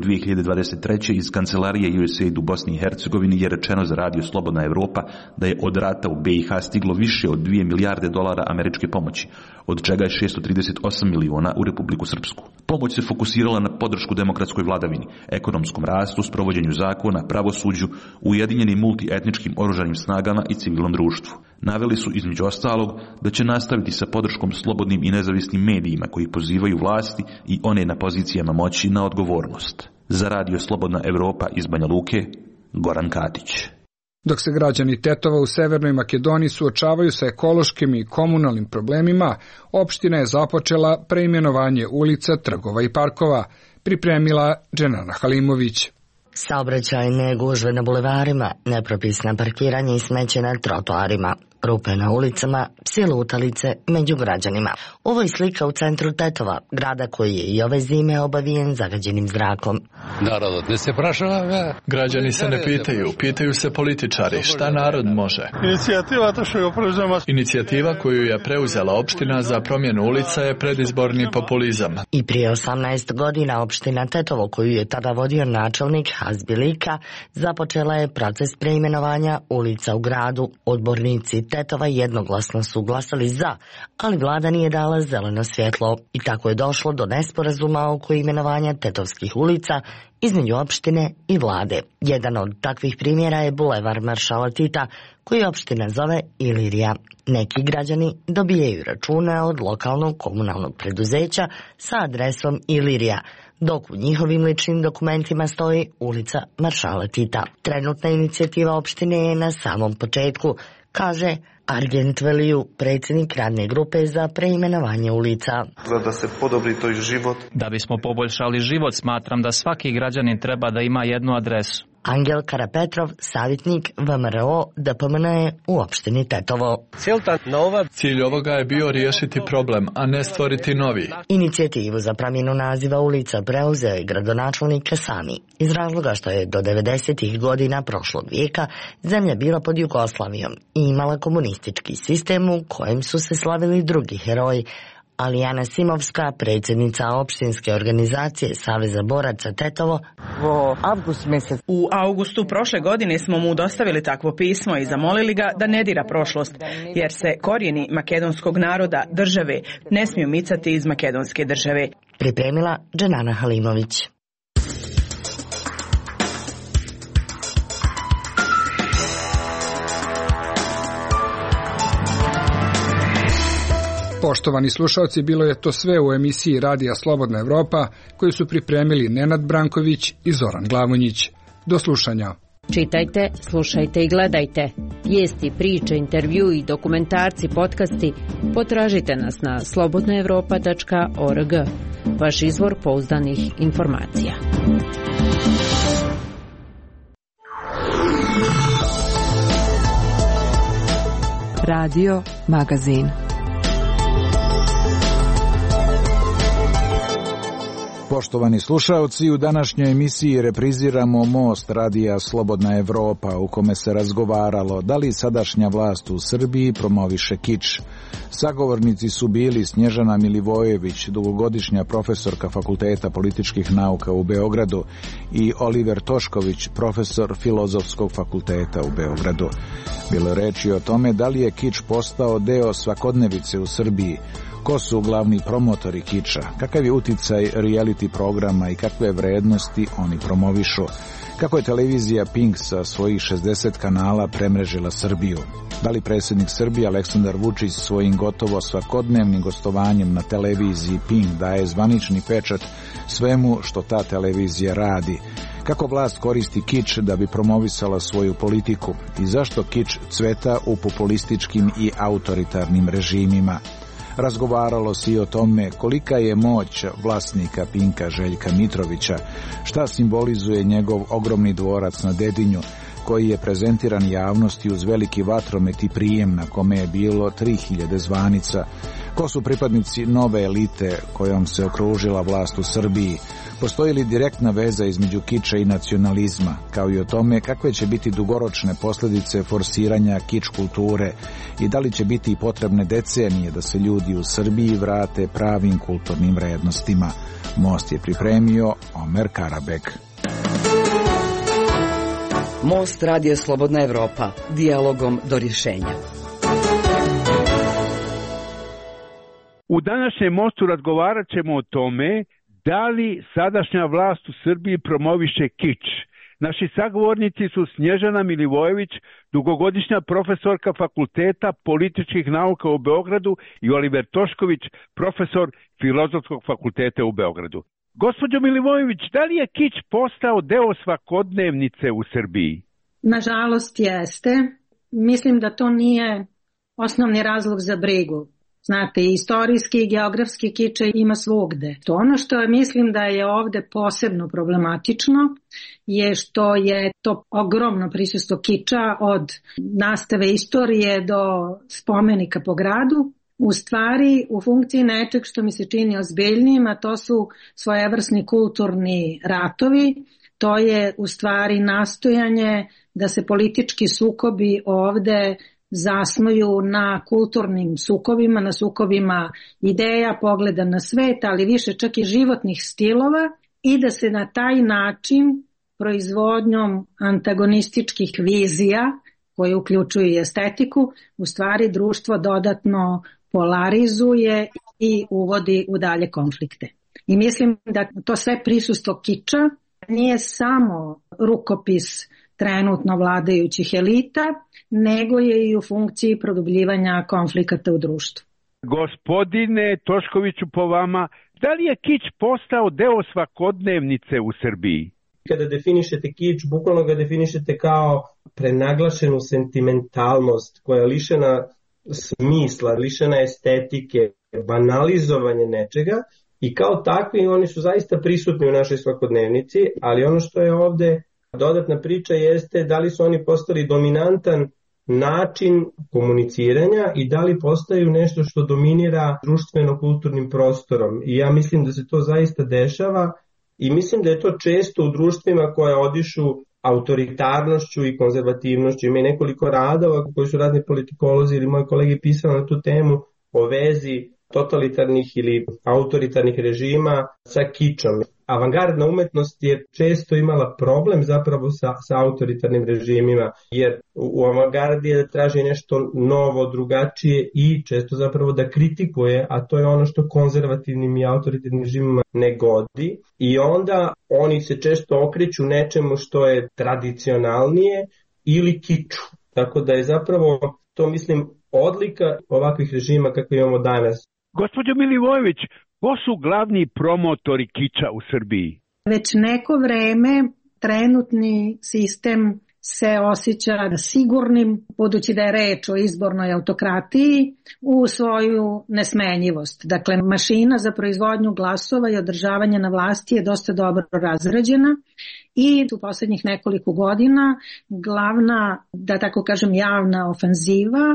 2023. iz kancelarije USAID u Bosni i Hercegovini je rečeno za Radio Slobodna Evropa da je od rata u BiH stiglo više od 2 milijarde dolara američke pomoći, od čega je 638 miliona u Republiku Srpsku. Pomoć se fokusirala na podršku demokratskoj vladavini, ekonomskom rastu, sprovođenju zakona, pravosuđu, ujedinjenim multietničkim oružanim snagama i civilnom društvu. Naveli su između ostalog da će nastaviti sa podrškom slobodnim i nezavisnim medijima koji pozivaju vlasti i one na pozicijama moći na odgovornost. Za Radio Slobodna Evropa iz Banja Luke, Goran Katić. Dok se građani Tetova u Severnoj Makedoniji suočavaju sa ekološkim i komunalnim problemima, opština je započela preimenovanje ulica, trgova i parkova, pripremila Dženana Halimović. Saobraćajne gužve na bulevarima, nepropisna parkiranje i smeće na trotoarima, rupe na ulicama, psi lutalice među građanima. Ovo je slika u centru Tetova, grada koji je i ove zime obavijen zagađenim zrakom. Narod ne se prašava. Građani se ne pitaju, pitaju se političari. Šta narod može? Inicijativa koju je preuzela opština za promjenu ulica je predizborni populizam. I prije 18 godina opština Tetovo, koju je tada vodio načelnik Hazbilika, započela je proces preimenovanja ulica u gradu. Odbornici Tetova jednoglasno su glasali za, ali vlada nije dala zeleno svjetlo i tako je došlo do nesporazuma oko imenovanja tetovskih ulica između opštine i vlade. Jedan od takvih primjera je bulevar Maršala Tita, koji opština zove Ilirija. Neki građani dobijaju račune od lokalnog komunalnog preduzeća sa adresom Ilirija, dok u njihovim ličnim dokumentima stoji ulica Maršala Tita. Trenutna inicijativa opštine je na samom početku, kaže Argent Veliju, predsjednik radne grupe za preimenovanje ulica. Da se podobri to život. Da bismo poboljšali život, smatram da svaki građanin treba da ima jednu adresu. Angel Karapetrov, savjetnik VMRO DPMN u opštini Tetovo. Cilj ovoga je bio riješiti problem, a ne stvoriti novi. Inicijativu za promjenu naziva ulica preuzeo je gradonačelnik Kasami, iz razloga što je do 90. godina prošlog vijeka zemlja bila pod Jugoslavijom i imala komunistički sistem u kojem su se slavili drugi heroji. Alijana Simovska, predsjednica opštinske organizacije Saveza boraca Tetovo. U avgustu prošle godine smo mu dostavili takvo pismo i zamolili ga da ne dira prošlost, jer se korijeni makedonskog naroda, države, ne smiju micati iz makedonske države. Pripremila Dženana Halimović. Poštovani slušalci, bilo je to sve u emisiji Radija Slobodna Evropa, koju su pripremili Nenad Branković i Zoran Glavonjić. Do slušanja. Čitajte, slušajte i gledajte. Vijesti, priče, intervju i dokumentarci, podcasti potražite nas na slobodnaevropa.org. vaš izvor pouzdanih informacija. Radio Magazin. Poštovani slušaoci, u današnjoj emisiji repriziramo Most radija Slobodna Evropa, u kome se razgovaralo da li sadašnja vlast u Srbiji promoviše kič. Sagovornici su bili Snježana Milivojević, dugogodišnja profesorka Fakulteta političkih nauka u Beogradu, i Oliver Tošković, profesor Filozofskog fakulteta u Beogradu. Bilo je reči o tome da li je kič postao deo svakodnevice u Srbiji, ko su glavni promotori kiča, kakav je uticaj reality programa i kakve vrednosti oni promovišu, kako je televizija Pink sa svojih 60 kanala premrežila Srbiju, da li predsjednik Srbije Aleksandar Vučić svojim gotovo svakodnevnim gostovanjem na televiziji Pink daje zvanični pečat svemu što ta televizija radi, kako vlast koristi kič da bi promovisala svoju politiku i zašto kič cveta u populističkim i autoritarnim režimima. Razgovaralo se i o tome kolika je moć vlasnika Pinka Željka Mitrovića, šta simbolizuje njegov ogromni dvorac na Dedinju, koji je prezentiran javnosti uz veliki vatromet i prijem na kome je bilo 3000 zvanica, ko su pripadnici nove elite kojom se okružila vlast u Srbiji, postoji li direktna veza između kiča i nacionalizma, kao i o tome kakve će biti dugoročne posljedice forsiranja kič kulture i da li će biti potrebne decenije da se ljudi u Srbiji vrate pravim kulturnim vrednostima. Most je pripremio Omer Karabek. Most radija Slobodna Evropa, dijalogom do rješenja. U današnjem Mostu razgovarat ćemo o tome da li sadašnja vlast u Srbiji promoviše kič. Naši sagovornici su Snježana Milivojević, dugogodišnja profesorka Fakulteta političkih nauka u Beogradu, i Oliver Tošković, profesor Filozofskog fakulteta u Beogradu. Gospođo Milivojević, da li je kič postao deo svakodnevnice u Srbiji? Nažalost jeste. Mislim da to nije osnovni razlog za brigu. Znate, istorijski i geografski kič ima svugde. To ono što mislim da je ovde posebno problematično je što je to ogromno prisustvo kiča od nastave istorije do spomenika po gradu, u stvari u funkciji nečeg što mi se čini ozbiljnijim, a to su svojevrsni kulturni ratovi. To je u stvari nastojanje da se politički sukobi ovde zasnuju na kulturnim sukobima, na sukobima ideja, pogleda na svet, ali više čak i životnih stilova, i da se na taj način proizvodnjom antagonističkih vizija, koje uključuju i estetiku, u stvari društvo dodatno polarizuje i uvodi u dalje konflikte. I mislim da to sve prisustvo kiča nije samo rukopis trenutno vladajućih elita, nego je i u funkciji produbljivanja konflikata u društvu. Gospodine Toškoviću, po vama, da li je kič postao deo svakodnevnice u Srbiji? Kada definišete kič, bukvalno ga definišete kao prenaglašenu sentimentalnost koja je lišena smisla, lišena estetike, banalizovanje nečega, i kao takvi oni su zaista prisutni u našoj svakodnevnici, ali ono što je ovde dodatna priča jeste da li su oni postali dominantan način komuniciranja i da li postaju nešto što dominira društveno-kulturnim prostorom. I ja mislim da se to zaista dešava i mislim da je to često u društvima koje odišu autoritarnošću i konzervativnošću. Ima nekoliko radova koji su razni politikolozi ili moji kolege pisali na tu temu o vezi totalitarnih ili autoritarnih režima sa kičom. Avangardna umetnost je često imala problem zapravo sa autoritarnim režimima, jer u avangardi je da traži nešto novo, drugačije i često zapravo da kritikuje, a to je ono što konzervativnim i autoritarnim režimima ne godi. I onda oni se često okreću nečemu što je tradicionalnije ili kiču. Tako da je zapravo to, mislim, odlika ovakvih režima kakve imamo danas. Gospođo Milivojević, ko su glavni promotori kiča u Srbiji? Već neko vreme trenutni sistem se osjeća sigurnim, budući da je reč o izbornoj autokratiji, u svoju nesmenjivost. Dakle, mašina za proizvodnju glasova i održavanje na vlasti je dosta dobro razrađena i u poslednjih nekoliko godina glavna, da tako kažem, javna ofenziva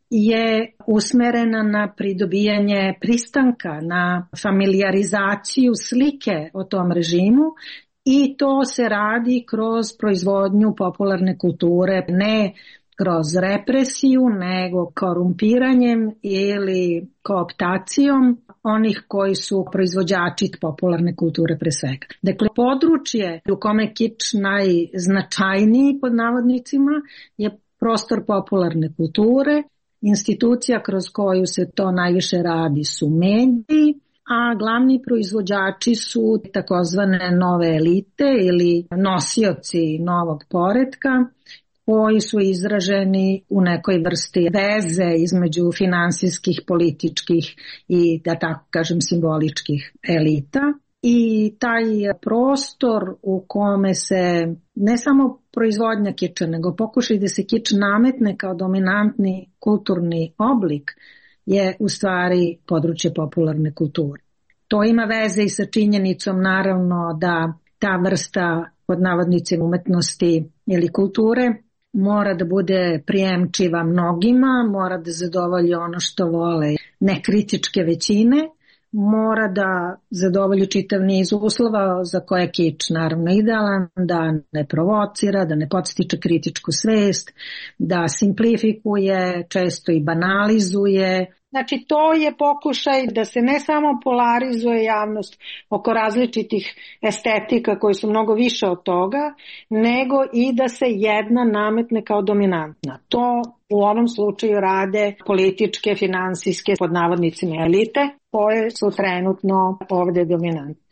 je usmerena na pridobijanje pristanka, na familijarizaciju slike o tom režimu. I to se radi kroz proizvodnju popularne kulture, ne kroz represiju, nego korumpiranjem ili kooptacijom onih koji su proizvođači popularne kulture pre svega. Dakle, područje u kome kič najznačajniji pod navodnicima je prostor popularne kulture. Institucija kroz koju se to najviše radi su mediji, a glavni proizvođači su takozvane nove elite ili nosioci novog poretka koji su izraženi u nekoj vrsti veze između finansijskih, političkih i, da tako kažem, simboličkih elita. I taj prostor u kome se ne samo proizvodnja kiča, nego pokušaj da se kič nametne kao dominantni kulturni oblik je u stvari područje popularne kulture. To ima veze i sa činjenicom naravno da ta vrsta pod navodnicima umetnosti ili kulture mora da bude prijemčiva mnogima, mora da zadovolji ono što vole nekritičke većine, mora da zadovolji čitav niz uslova za koje je kič naravno idealan, da ne provocira, da ne podstiče kritičku svest, da simplifikuje, često i banalizuje. Znači, to je pokušaj da se ne samo polarizuje javnost oko različitih estetika koji su mnogo više od toga, nego i da se jedna nametne kao dominantna. To u ovom slučaju rade političke, finansijske, pod navodnicima elite, koje su trenutno ovde dominantne.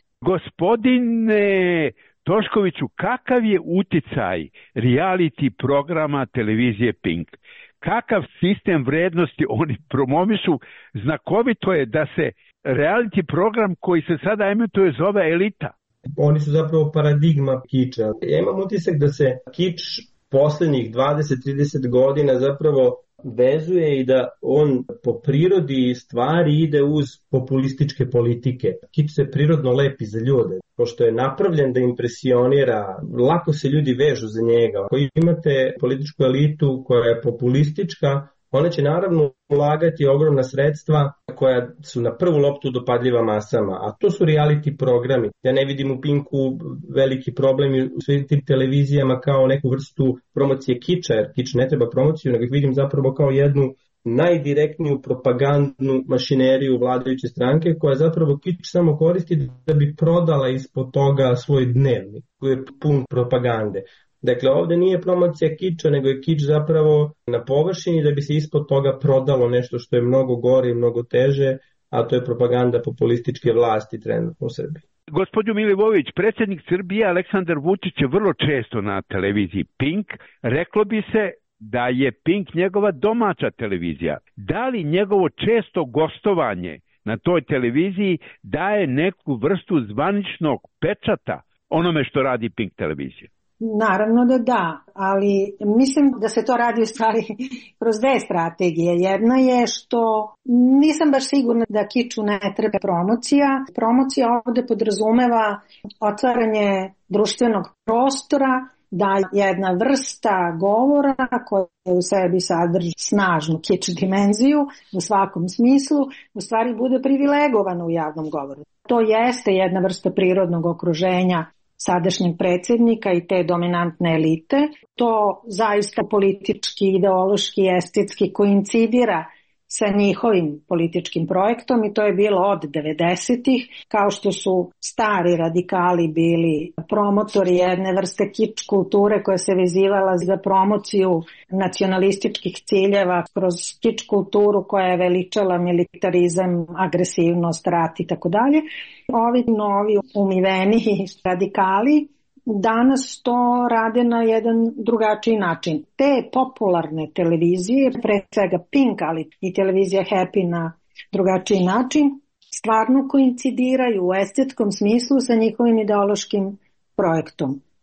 Gospodine Toškoviću, kakav je uticaj reality programa televizije Pink? Kakav sistem vrednosti oni promovišu? Znakovito je da se reality program koji se sada emituje zove Elita. Oni su zapravo paradigma kiča. Ja imam utisak da se kič poslednjih 20-30 godina zapravo vezuje i da on po prirodi stvari ide uz populističke politike. Kič se prirodno lepi za ljude. Pošto je napravljen da impresionira, lako se ljudi vežu za njega. Ako imate političku elitu koja je populistička, ona će naravno ulagati ogromna sredstva koja su na prvu loptu dopadljiva masama, a to su reality programi. Ja ne vidim u Pinku veliki problem u svim tim televizijama kao neku vrstu promocije kiča, jer kič ne treba promociju, nego ih vidim zapravo kao jednu najdirektniju propagandnu mašineriju vladajuće stranke koja zapravo kič samo koristi da bi prodala ispod toga svoj dnevnik koji je pun propagande. Dakle, ovde nije promocija kiča, nego je kič zapravo na površini da bi se ispod toga prodalo nešto što je mnogo gore i mnogo teže, a to je propaganda populističke vlasti trenutno u Srbiji. Gospodin Milivojević, predsjednik Srbije Aleksandar Vučić je vrlo često na televiziji Pink. Reklo bi se da je Pink njegova domaća televizija. Da li njegovo često gostovanje na toj televiziji daje neku vrstu zvaničnog pečata onome što radi Pink televizija? Naravno da, ali mislim da se to radi u stvari kroz dve strategije. Jedna je što nisam baš sigurna da kiču ne treba promocija. Promocija ovde podrazumeva otvaranje društvenog prostora, da jedna vrsta govora koja u sebi sadrži snažnu kič dimenziju u svakom smislu, u stvari bude privilegovana u javnom govoru. To jeste jedna vrsta prirodnog okruženja sadašnjeg predsjednika i te dominantne elite. To zaista politički, ideološki, estetski koincidira sa njihovim političkim projektom i to je bilo od 90-ih, kao što su stari radikali bili promotori jedne vrste kič kulture koja se vezivala za promociju nacionalističkih ciljeva kroz kič kulturu koja je veličala militarizam, agresivnost, rat i tako dalje. Ovi novi umiveni radikali danas to rade na jedan drugačiji način. Te popularne televizije, pre svega Pink, ali i televizija Happy na drugačiji način, stvarno koincidiraju u estetskom smislu sa njihovim ideološkim projektom.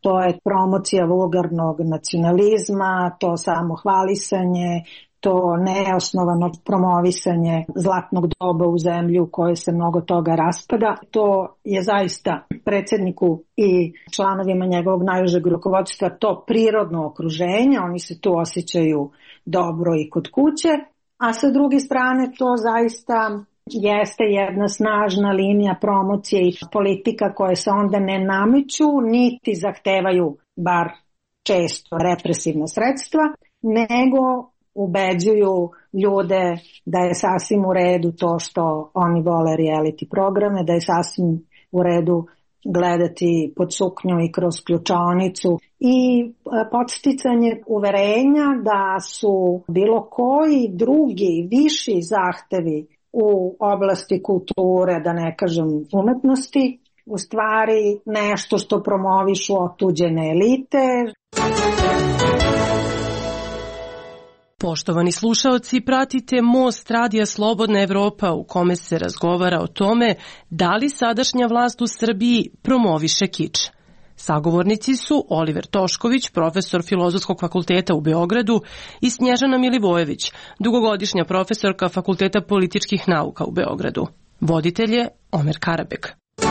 To je promocija vulgarnog nacionalizma, to samohvalisanje, to neosnovano promovisanje zlatnog doba u zemlji u kojoj se mnogo toga raspada. To je zaista predsjedniku i članovima njegovog najužeg rukovodstva to prirodno okruženje, oni se tu osjećaju dobro i kod kuće, a sa druge strane to zaista jeste jedna snažna linija promocije i politika koje se onda ne nameću niti zahtevaju bar često represivna sredstva, nego ubeđuju ljude da je sasvim u redu to što oni vole reality programe, da je sasvim u redu gledati pod suknju i kroz ključaonicu i podsticanje uverenja da su bilo koji drugi viši zahtevi u oblasti kulture, da ne kažem umetnosti, u stvari nešto što promovišu otuđene elite. Poštovani slušaoci, pratite Most Radija Slobodna Evropa u kome se razgovara o tome da li sadašnja vlast u Srbiji promoviše kič. Sagovornici su Oliver Tošković, profesor Filozofskog fakulteta u Beogradu, i Snježana Milivojević, dugogodišnja profesorka Fakulteta političkih nauka u Beogradu. Voditelj je Omer Karabek.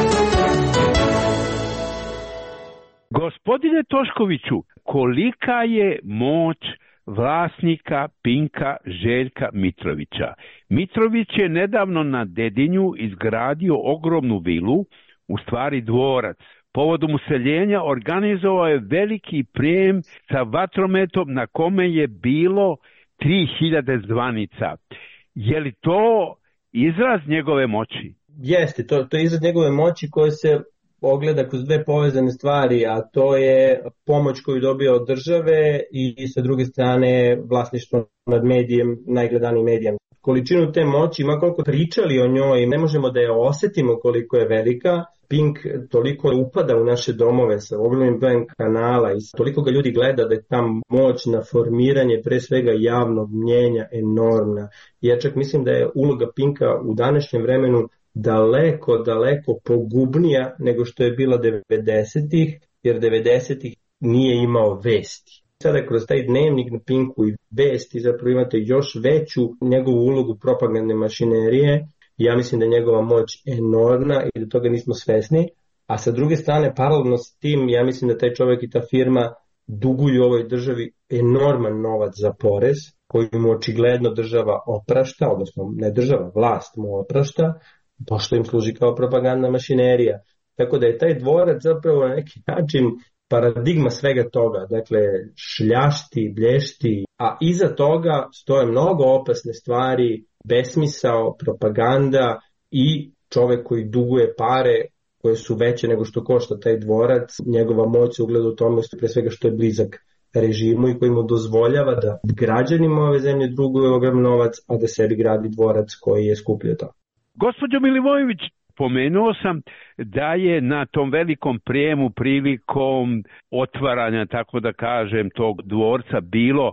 Gospodine Toškoviću, kolika je moć vlasnika Pinka Željka Mitrovića? Mitrović je nedavno na Dedinju izgradio ogromnu vilu, u stvari dvorac. Povodom useljenja organizovao je veliki prijem sa vatrometom na kome je bilo 3000 zvanica. Je li to izraz njegove moći? Jeste, to je izraz njegove moći koji se ogleda kroz dve povezane stvari, a to je pomoć koju dobija od države i sa druge strane vlasništvo nad medijem, najgledanijim medijem. Količinu te moći, ma koliko pričali o njoj, ne možemo da je osetimo koliko je velika. Pink toliko upada u naše domove sa ogromnim brojem kanala i toliko ga ljudi gleda da je ta moć na formiranje pre svega javnog mnjenja enormna. Ja čak mislim da je uloga Pinka u današnjem vremenu daleko pogubnija nego što je bila 90-ih, jer 90-ih nije imao vesti. Sada kroz taj dnevnik na Pinku i vesti zapravo imate još veću njegovu ulogu propagandne mašinerije. Ja mislim da je njegova moć enormna i da toga nismo svesni. A sa druge strane, paralelno s tim, ja mislim da taj čovjek i ta firma duguju ovoj državi enorman novac za porez, koji mu očigledno država oprašta, odnosno ne država, vlast mu oprašta, pošto im služi kao propagandna mašinerija. Tako da je taj dvorac zapravo na neki način paradigma svega toga, dakle šljašti, blješti, a iza toga stoje mnogo opasne stvari, besmisao, propaganda i čovek koji duguje pare koje su veće nego što košta taj dvorac. Njegova moć se ugleda u tome pre svega što je blizak režimu i koji mu dozvoljava da građanima ove zemlje duguje ogrom novac, a da sebi gradi dvorac koji je skuplji od toga. Gospođo Milivojević, pomenuo sam da je na tom velikom prijemu prilikom otvaranja, tako da kažem, tog dvorca bilo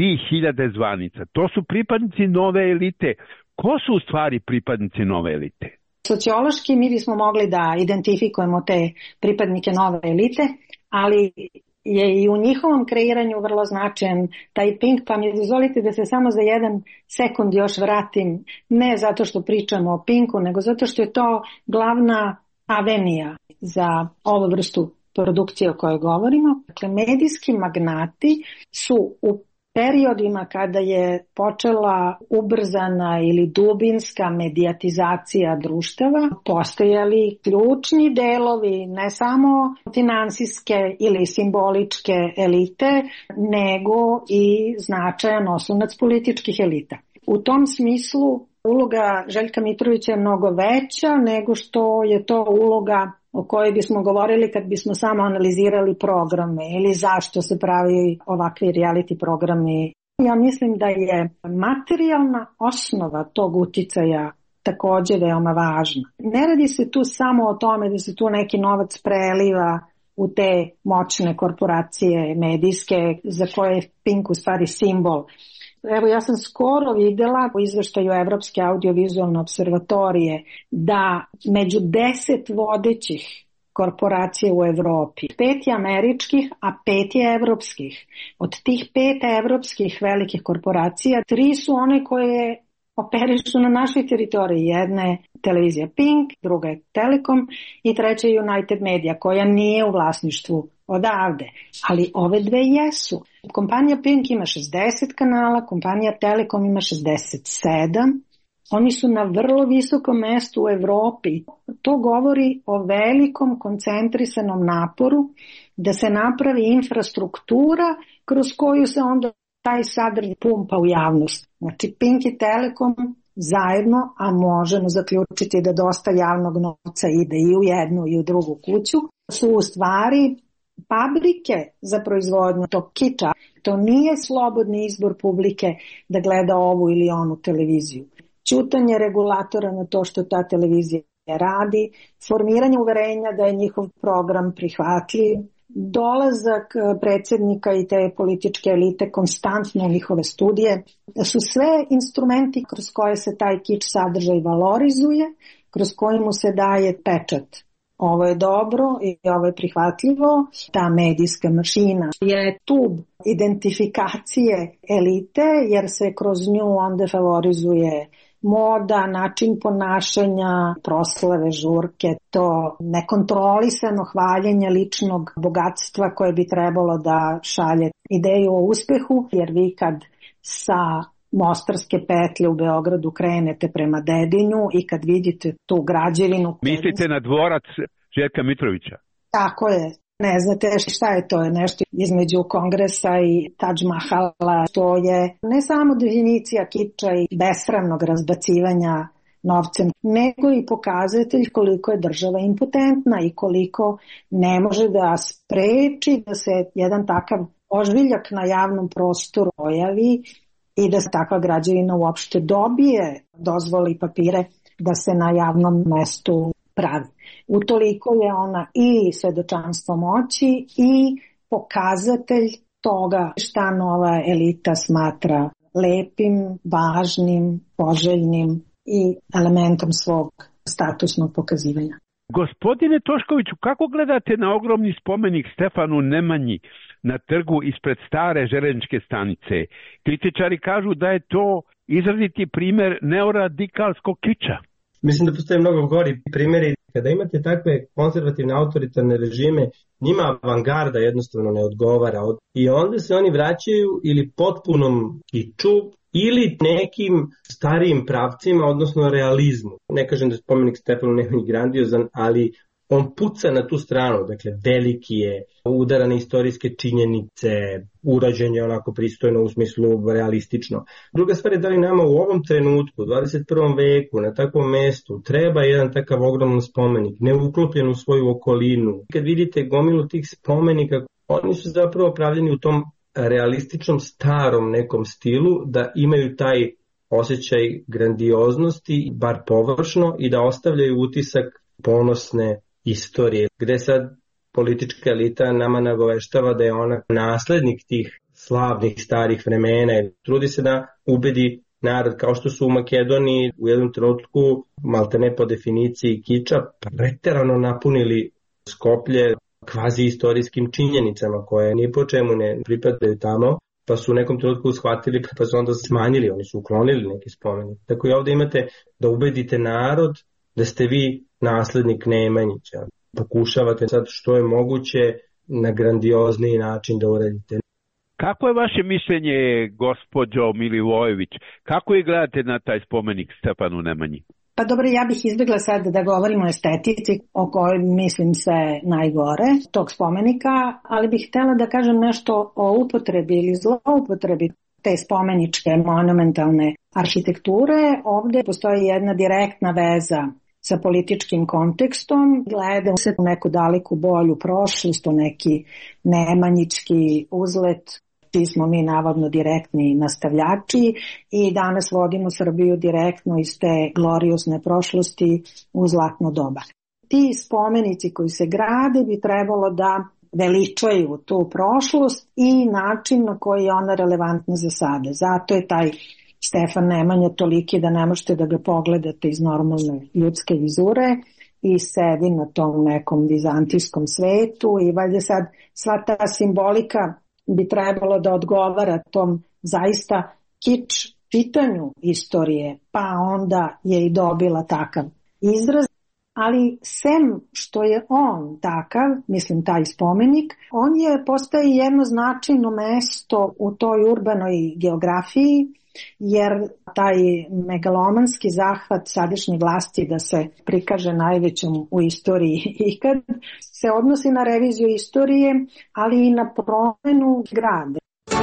3000 zvanica. To su pripadnici nove elite. Ko su u stvari pripadnici nove elite? Sociološki mi bismo mogli da identifikujemo te pripadnike nove elite, ali je i u njihovom kreiranju vrlo značajan taj Pink, pa mi dozvolite da se samo za jedan sekund još vratim, ne zato što pričamo o Pinku, nego zato što je to glavna avenija za ovu vrstu produkcije o kojoj govorimo. Dakle, medijski magnati su u periodima kada je počela ubrzana ili dubinska medijatizacija društava, postojali ključni delovi ne samo finansijske ili simboličke elite, nego i značajan oslonac političkih elita. U tom smislu uloga Željka Mitrovića je mnogo veća nego što je to uloga o kojoj bismo govorili kad bismo samo analizirali programe ili zašto se pravi ovakvi reality programi. Ja mislim da je materijalna osnova tog uticaja također veoma važna. Ne radi se tu samo o tome da se tu neki novac preliva u te moćne korporacije medijske za koje je Pink u stvari simbol. Evo, ja sam skoro videla u izveštaju Evropske audiovizualne observatorije da među 10 vodećih korporacije u Evropi. 5 je američkih, a 5 je evropskih. Od tih 5 evropskih velikih korporacija, 3 su one koje operišu na našoj teritoriji. Jedna je televizija Pink, druga je Telekom i treća je United Media, koja nije u vlasništvu odavde. Ali ove dve jesu. Kompanija Pink ima 60 kanala, kompanija Telekom ima 67. Oni su na vrlo visokom mestu u Evropi. To govori o velikom koncentrisanom naporu da se napravi infrastruktura kroz koju se onda taj sadržaj pumpa u javnost. Znači Pink i Telekom zajedno, a možemo zaključiti da dosta javnog novca ide i u jednu i u drugu kuću, su u stvari fabrike za proizvodnju tog kiča. To nije slobodni izbor publike da gleda ovu ili onu televiziju. Ćutanje regulatora na to što ta televizija radi, formiranje uverenja da je njihov program prihvatljiv, dolazak predsjednika i te političke elite konstantno u njihove studije, su sve instrumenti kroz koje se taj kič sadržaj valorizuje, kroz koji mu se daje pečat. Ovo je dobro i ovo je prihvatljivo. Ta medijska mašina je tub identifikacije elite, jer se kroz nju onda favorizuje moda, način ponašanja, proslave, žurke, to nekontrolisano hvaljenje ličnog bogatstva koje bi trebalo da šalje ideju o uspehu, jer vi kad sa Mostarske petlje u Beogradu krenete prema Dedinju i kad vidite tu građevinu... Mislite na dvorac Željka Mitrovića? Tako je. Ne znate šta je to, je nešto između Kongresa i Taj Mahala. To je ne samo definicija kiča i besramnog razbacivanja novcem, nego i pokazatelj koliko je država impotentna i koliko ne može da spreči da se jedan takav ožviljak na javnom prostoru pojavi i da se takva građevina uopšte dobije dozvole i papire da se na javnom mestu pravi. Utoliko je ona i svedočanstvo moći i pokazatelj toga šta nova elita smatra lepim, važnim, poželjnim i elementom svog statusnog pokazivanja. Gospodine Toškoviću, kako gledate na ogromni spomenik Stefanu Nemanji na trgu ispred stare železničke stanice? Kritičari kažu da je to izraziti primjer neoradikalskog kiča. Mislim da postoje mnogo gori primjeri. Kada imate takve konzervativne autoritarne režime, njima avangarda jednostavno ne odgovara. I onda se oni vraćaju ili potpunom kiču ili nekim starijim pravcima, odnosno realizmu. Ne kažem da je spomenik Stefanu Nemanji grandiozan, ali on puca na tu stranu, dakle veliki je, udara na istorijske činjenice, urađen je onako pristojno u smislu realistično. Druga stvar je da li nama u ovom trenutku, u 21. veku, na takvom mestu, treba jedan takav ogroman spomenik, neuklopljen u svoju okolinu. Kad vidite gomilu tih spomenika, oni su zapravo pravljeni u tom realističnom starom nekom stilu, da imaju taj osjećaj grandioznosti, bar površno, i da ostavljaju utisak ponosne istorije, gde sad politička elita nama nagoveštava da je ona naslednik tih slavnih starih vremena i trudi se da ubedi narod, kao što su u Makedoniji u jednom trenutku, maltene po definiciji kiča, preterano napunili Skoplje kvazi istorijskim činjenicama koje ni po čemu ne pripadaju tamo, pa su u nekom trenutku shvatili, pa su onda smanjili, oni su uklonili neki spomenik. Tako i ovdje imate da ubedite narod da ste vi naslednik Nemanjića. Pokušavate sad što je moguće na grandiozniji način da uradite. Kako je vaše mišljenje, gospođo Milivojević? Kako je gledate na taj spomenik Stefanu Nemanji? Pa dobro, ja bih izbjegla sad da govorimo o estetici o kojoj mislim se najgore tog spomenika, ali bih htjela da kažem nešto o upotrebi ili zloupotrebi te spomeničke monumentalne arhitekture. Ovdje postoji jedna direktna veza sa političkim kontekstom, gledamo se u neku daleku bolju prošlost, u neki nemanjički uzlet, ti smo mi navodno direktni nastavljači i danas vodimo Srbiju direktno iz te gloriozne prošlosti u zlatno doba. Ti spomenici koji se grade bi trebalo da veličaju tu prošlost i način na koji je ona relevantna za sada. Zato je taj Stefan Nemanja toliki da ne možete da ga pogledate iz normalne ljudske vizure, i sedi na tom nekom vizantijskom svetu i valjda sad sva ta simbolika bi trebalo da odgovara tom zaista kič čitanju istorije, pa onda je i dobila takav izraz. Ali sem što je on takav, mislim taj spomenik, on je postaje jedno značajno mesto u toj urbanoj geografiji, jer taj megalomanski zahvat sadašnje vlasti da se prikaže najvećom u istoriji ikad se odnosi na reviziju istorije, ali i na promenu grada.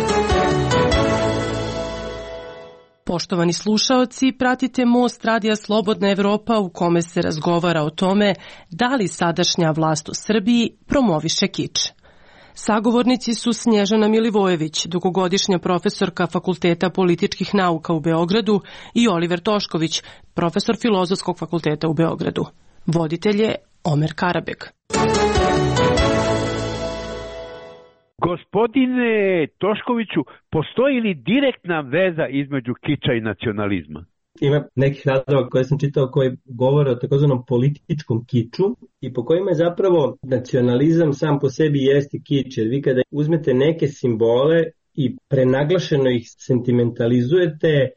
Poštovani slušaoci, pratite Most Radija Slobodna Evropa u kome se razgovara o tome da li sadašnja vlast u Srbiji promoviše kič. Sagovornici su Snježana Milivojević, dugogodišnja profesorka Fakulteta političkih nauka u Beogradu, i Oliver Tošković, profesor Filozofskog fakulteta u Beogradu. Voditelj je Omer Karabek. Gospodine Toškoviću, postoji li direktna veza između kiča i nacionalizma? Ima nekih radova koje sam čitao koji govore o takozvanom političkom kiču i po kojima je zapravo nacionalizam sam po sebi jeste kič. Jer vi kada uzmete neke simbole i prenaglašeno ih sentimentalizujete,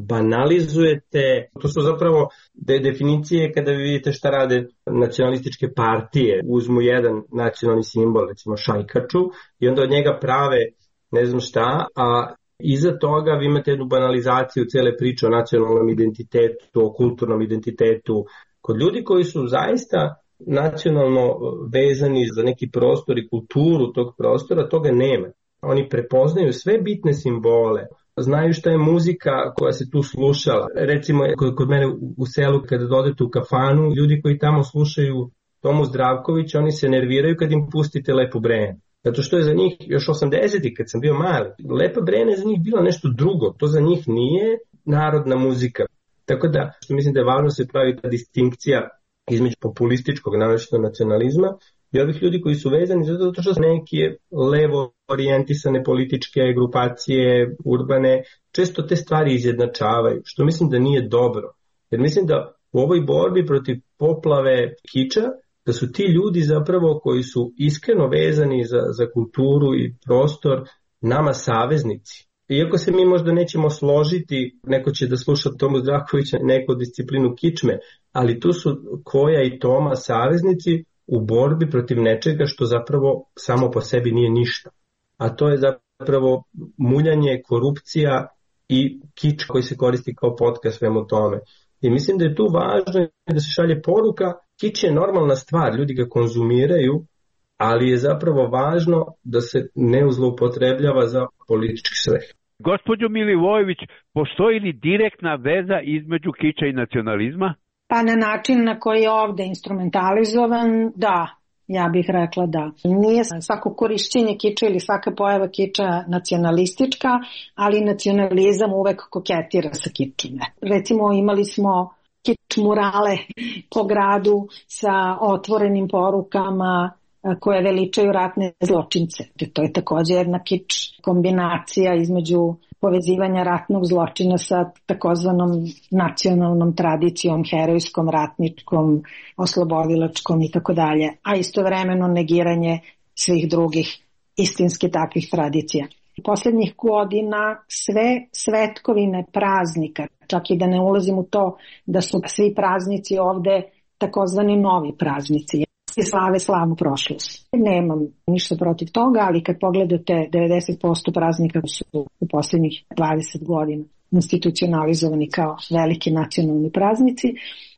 banalizujete, to su zapravo definicije kada vi vidite šta rade nacionalističke partije. Uzmu jedan nacionalni simbol, recimo šajkaču, i onda od njega prave ne znam šta, a iza toga vi imate jednu banalizaciju cele priče o nacionalnom identitetu, o kulturnom identitetu. Kod ljudi koji su zaista nacionalno vezani za neki prostor i kulturu tog prostora, toga nema. Oni prepoznaju sve bitne simbole, znaju šta je muzika koja se tu slušala. Recimo, kod mene u selu, kada dodete u kafanu, ljudi koji tamo slušaju Tomu Zdravkovića, oni se nerviraju kad im pustite Lepu Brenu. Zato što je za njih, još 80-ih kad sam bio mali, Lepa Brena je za njih bila nešto drugo. To za njih nije narodna muzika. Tako da, što mislim da je važno se pravi ta distinkcija između populističkog naročito nacionalizma i ovih ljudi koji su vezani zato što su neke levo orijentisane političke grupacije, urbane, često te stvari izjednačavaju, što mislim da nije dobro. Jer mislim da u ovoj borbi protiv poplave kiča, da su ti ljudi zapravo koji su iskreno vezani za kulturu i prostor nama saveznici. Iako se mi možda nećemo složiti, neko će da sluša Tomu Zdravkovića, neko disciplinu kičme, ali tu su Koja i Toma saveznici u borbi protiv nečega što zapravo samo po sebi nije ništa. A to je zapravo muljanje, korupcija i kič koji se koristi kao potka svemu tome. I mislim da je tu važno da se šalje poruka, kič je normalna stvar, ljudi ga konzumiraju, ali je zapravo važno da se ne zloupotrebljava za politički svrhe. Gospođo Milivojević, postoji li direktna veza između kiča i nacionalizma? Pa na način na koji je ovde instrumentalizovan, da, ja bih rekla da. Nije svako korišćenje kiča ili svaka pojava kiča nacionalistička, ali nacionalizam uvek koketira sa kičom. Recimo imali smo kič murale po gradu sa otvorenim porukama koje veličaju ratne zločince. To je također jedna kič kombinacija između povezivanja ratnog zločina sa takozvanom nacionalnom tradicijom, herojskom, ratničkom, oslobodilačkom i tako dalje, a istovremeno negiranje svih drugih istinski takvih tradicija. Poslednjih godina sve svetkovine praznika, čak i da ne ulazim u to da su svi praznici ovde takozvani novi praznici, slave slavnu prošlost. Nemam ništa protiv toga, ali kad pogledate 90% praznika su u posljednjih 20 godina institucionalizovani kao veliki nacionalni praznici.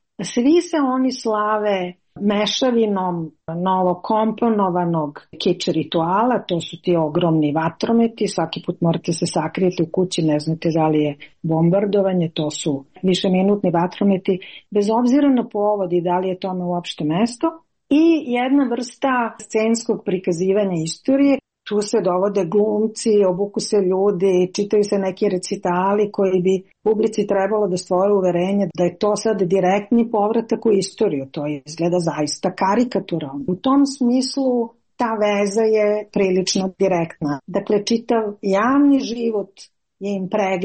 Svi se oni slave mešavinom novokomponovanog kič rituala, to su ti ogromni vatrometi, svaki put morate se sakrijeti u kući, ne znate da li je bombardovanje, to su višeminutni vatrometi, bez obzira na povod i da li je tome uopšte mesto. I jedna vrsta scenskog prikazivanja istorije, tu se dovode glumci, obuku se ljudi, čitaju se neki recitali koji bi publici trebalo da stvore uverenje da je to sad direktni povratak u istoriju. To izgleda zaista karikaturalno. U tom smislu ta veza je prilično direktna. Dakle, čitav javni život je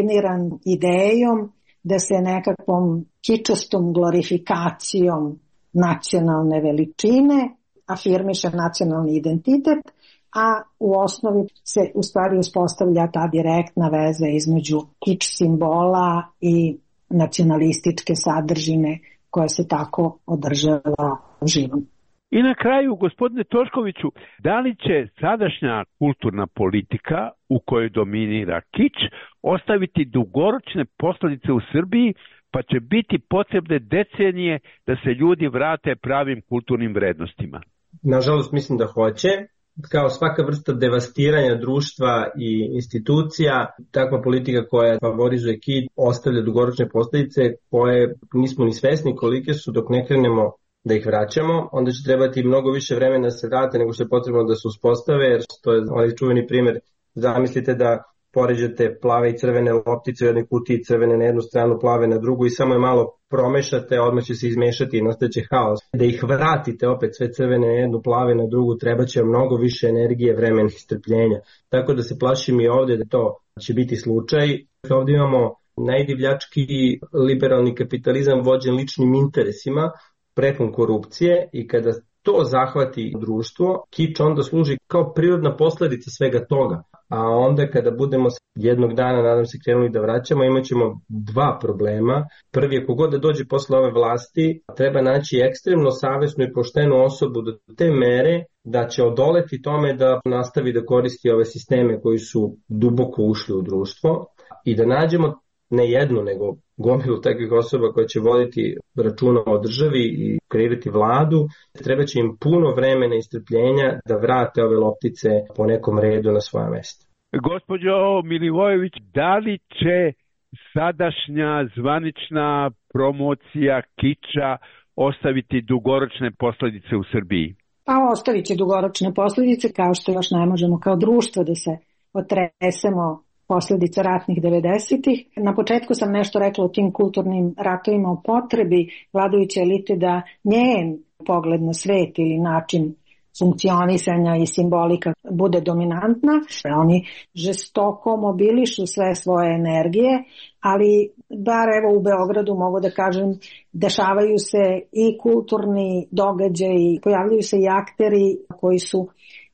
impregniran idejom da se nekakvom kičastom glorifikacijom nacionalne veličine, afirmiše nacionalni identitet, a u osnovi se u stvari uspostavlja ta direktna veza između kič simbola i nacionalističke sadržine koja se tako održava živom. I na kraju, gospodine Toškoviću, da li će sadašnja kulturna politika u kojoj dominira kič ostaviti dugoročne posljedice u Srbiji, pa će biti potrebne decenije da se ljudi vrate pravim kulturnim vrednostima? Nažalost, mislim da hoće. Kao svaka vrsta devastiranja društva i institucija, takva politika koja favorizuje kič ostavlja dugoročne posljedice koje nismo ni svesni kolike su dok ne krenemo da ih vraćamo. Onda će trebati mnogo više vremena da se vrate nego što je potrebno da se uspostave, jer to je onaj čuveni primjer. Zamislite da poređate plave i crvene loptice u jednoj kutiji, crvene na jednu stranu, plave na drugu i samo je malo promešate, odmah će se izmešati i nastaće haos. Da ih vratite opet sve crvene na jednu, plave na drugu, treba će mnogo više energije, vremena i strpljenja. Tako da se plašim i ovdje da to će biti slučaj. Ovdje imamo najdivljački liberalni kapitalizam vođen ličnim interesima, prepun korupcije, i kada to zahvati društvo, kič onda služi kao prirodna posljedica svega toga. A onda kada budemo jednog dana, nadam se, krenuli da vraćamo, imat ćemo dva problema. Prvi je, kogod da dođe posle ove vlasti, treba naći ekstremno savesnu i poštenu osobu do te mere da će odoleti tome da nastavi da koristi ove sisteme koji su duboko ušli u društvo, i da nađemo ne jednu, nego gomilu takvih osoba koja će voditi računa o državi i kreirati vladu. Treba će im puno vremena i strpljenja da vrate ove loptice po nekom redu na svoja mesta. Gospođo Milivojević, da li će sadašnja zvanična promocija kiča ostaviti dugoročne posljedice u Srbiji? Pa ostavit će dugoročne posljedice, kao što još ne možemo kao društvo da se otresemo posljedica ratnih 90-ih. Na početku sam nešto rekla o tim kulturnim ratovima, o potrebi vladajuće elite da njen pogled na svet ili način funkcionisanja i simbolika bude dominantna. Oni žestoko mobilišu sve svoje energije, ali bar evo u Beogradu mogu da kažem, dešavaju se i kulturni događaji, pojavljaju se i akteri koji su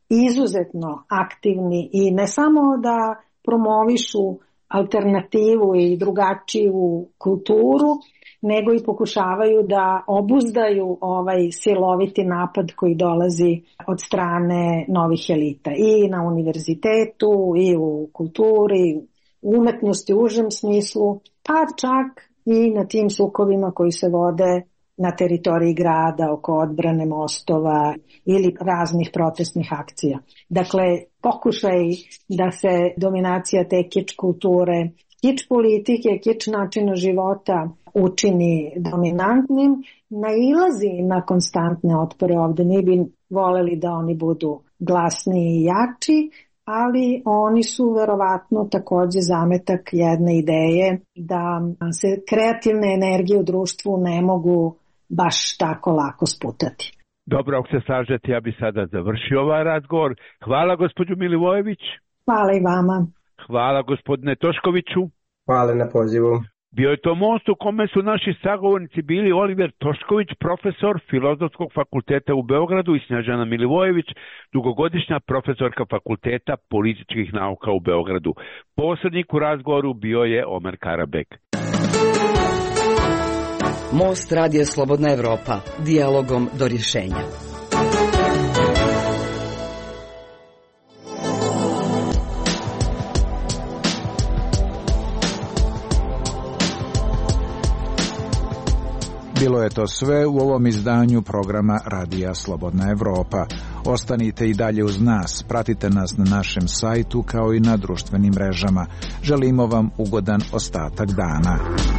izuzetno aktivni i ne samo da promovišu alternativu i drugačiju kulturu, nego i pokušavaju da obuzdaju ovaj siloviti napad koji dolazi od strane novih elita i na univerzitetu i u kulturi, u umetnosti u užem smislu, pa čak i na tim sukovima koji se vode na teritoriji grada, oko odbrane mostova ili raznih protestnih akcija. Dakle, pokušaj da se dominacija te kič kulture, kič politike, kič načina života učini dominantnim, nailazi na konstantne otpore ovde. Mi bi voleli da oni budu glasniji i jači, ali oni su verovatno takođe zametak jedne ideje da se kreativne energije u društvu ne mogu baš tako lako sputati. Dobro, ako se slažete, ja bi sada završio ovaj razgovor. Hvala gospođu Milivojević. Hvala i vama. Hvala gospodine Toškoviću. Hvala na pozivu. Bio je to most u kome su naši sagovornici bili Oliver Tošković, profesor Filozofskog fakulteta u Beogradu, i Snježana Milivojević, dugogodišnja profesorka Fakulteta političkih nauka u Beogradu. Posrednik u razgovoru bio je Omer Karabek. Most Radija Slobodna Evropa, dijalogom do rješenja. Bilo je to sve u ovom izdanju programa Radija Slobodna Evropa. Ostanite i dalje uz nas, pratite nas na našem sajtu kao i na društvenim mrežama. Želimo vam ugodan ostatak dana.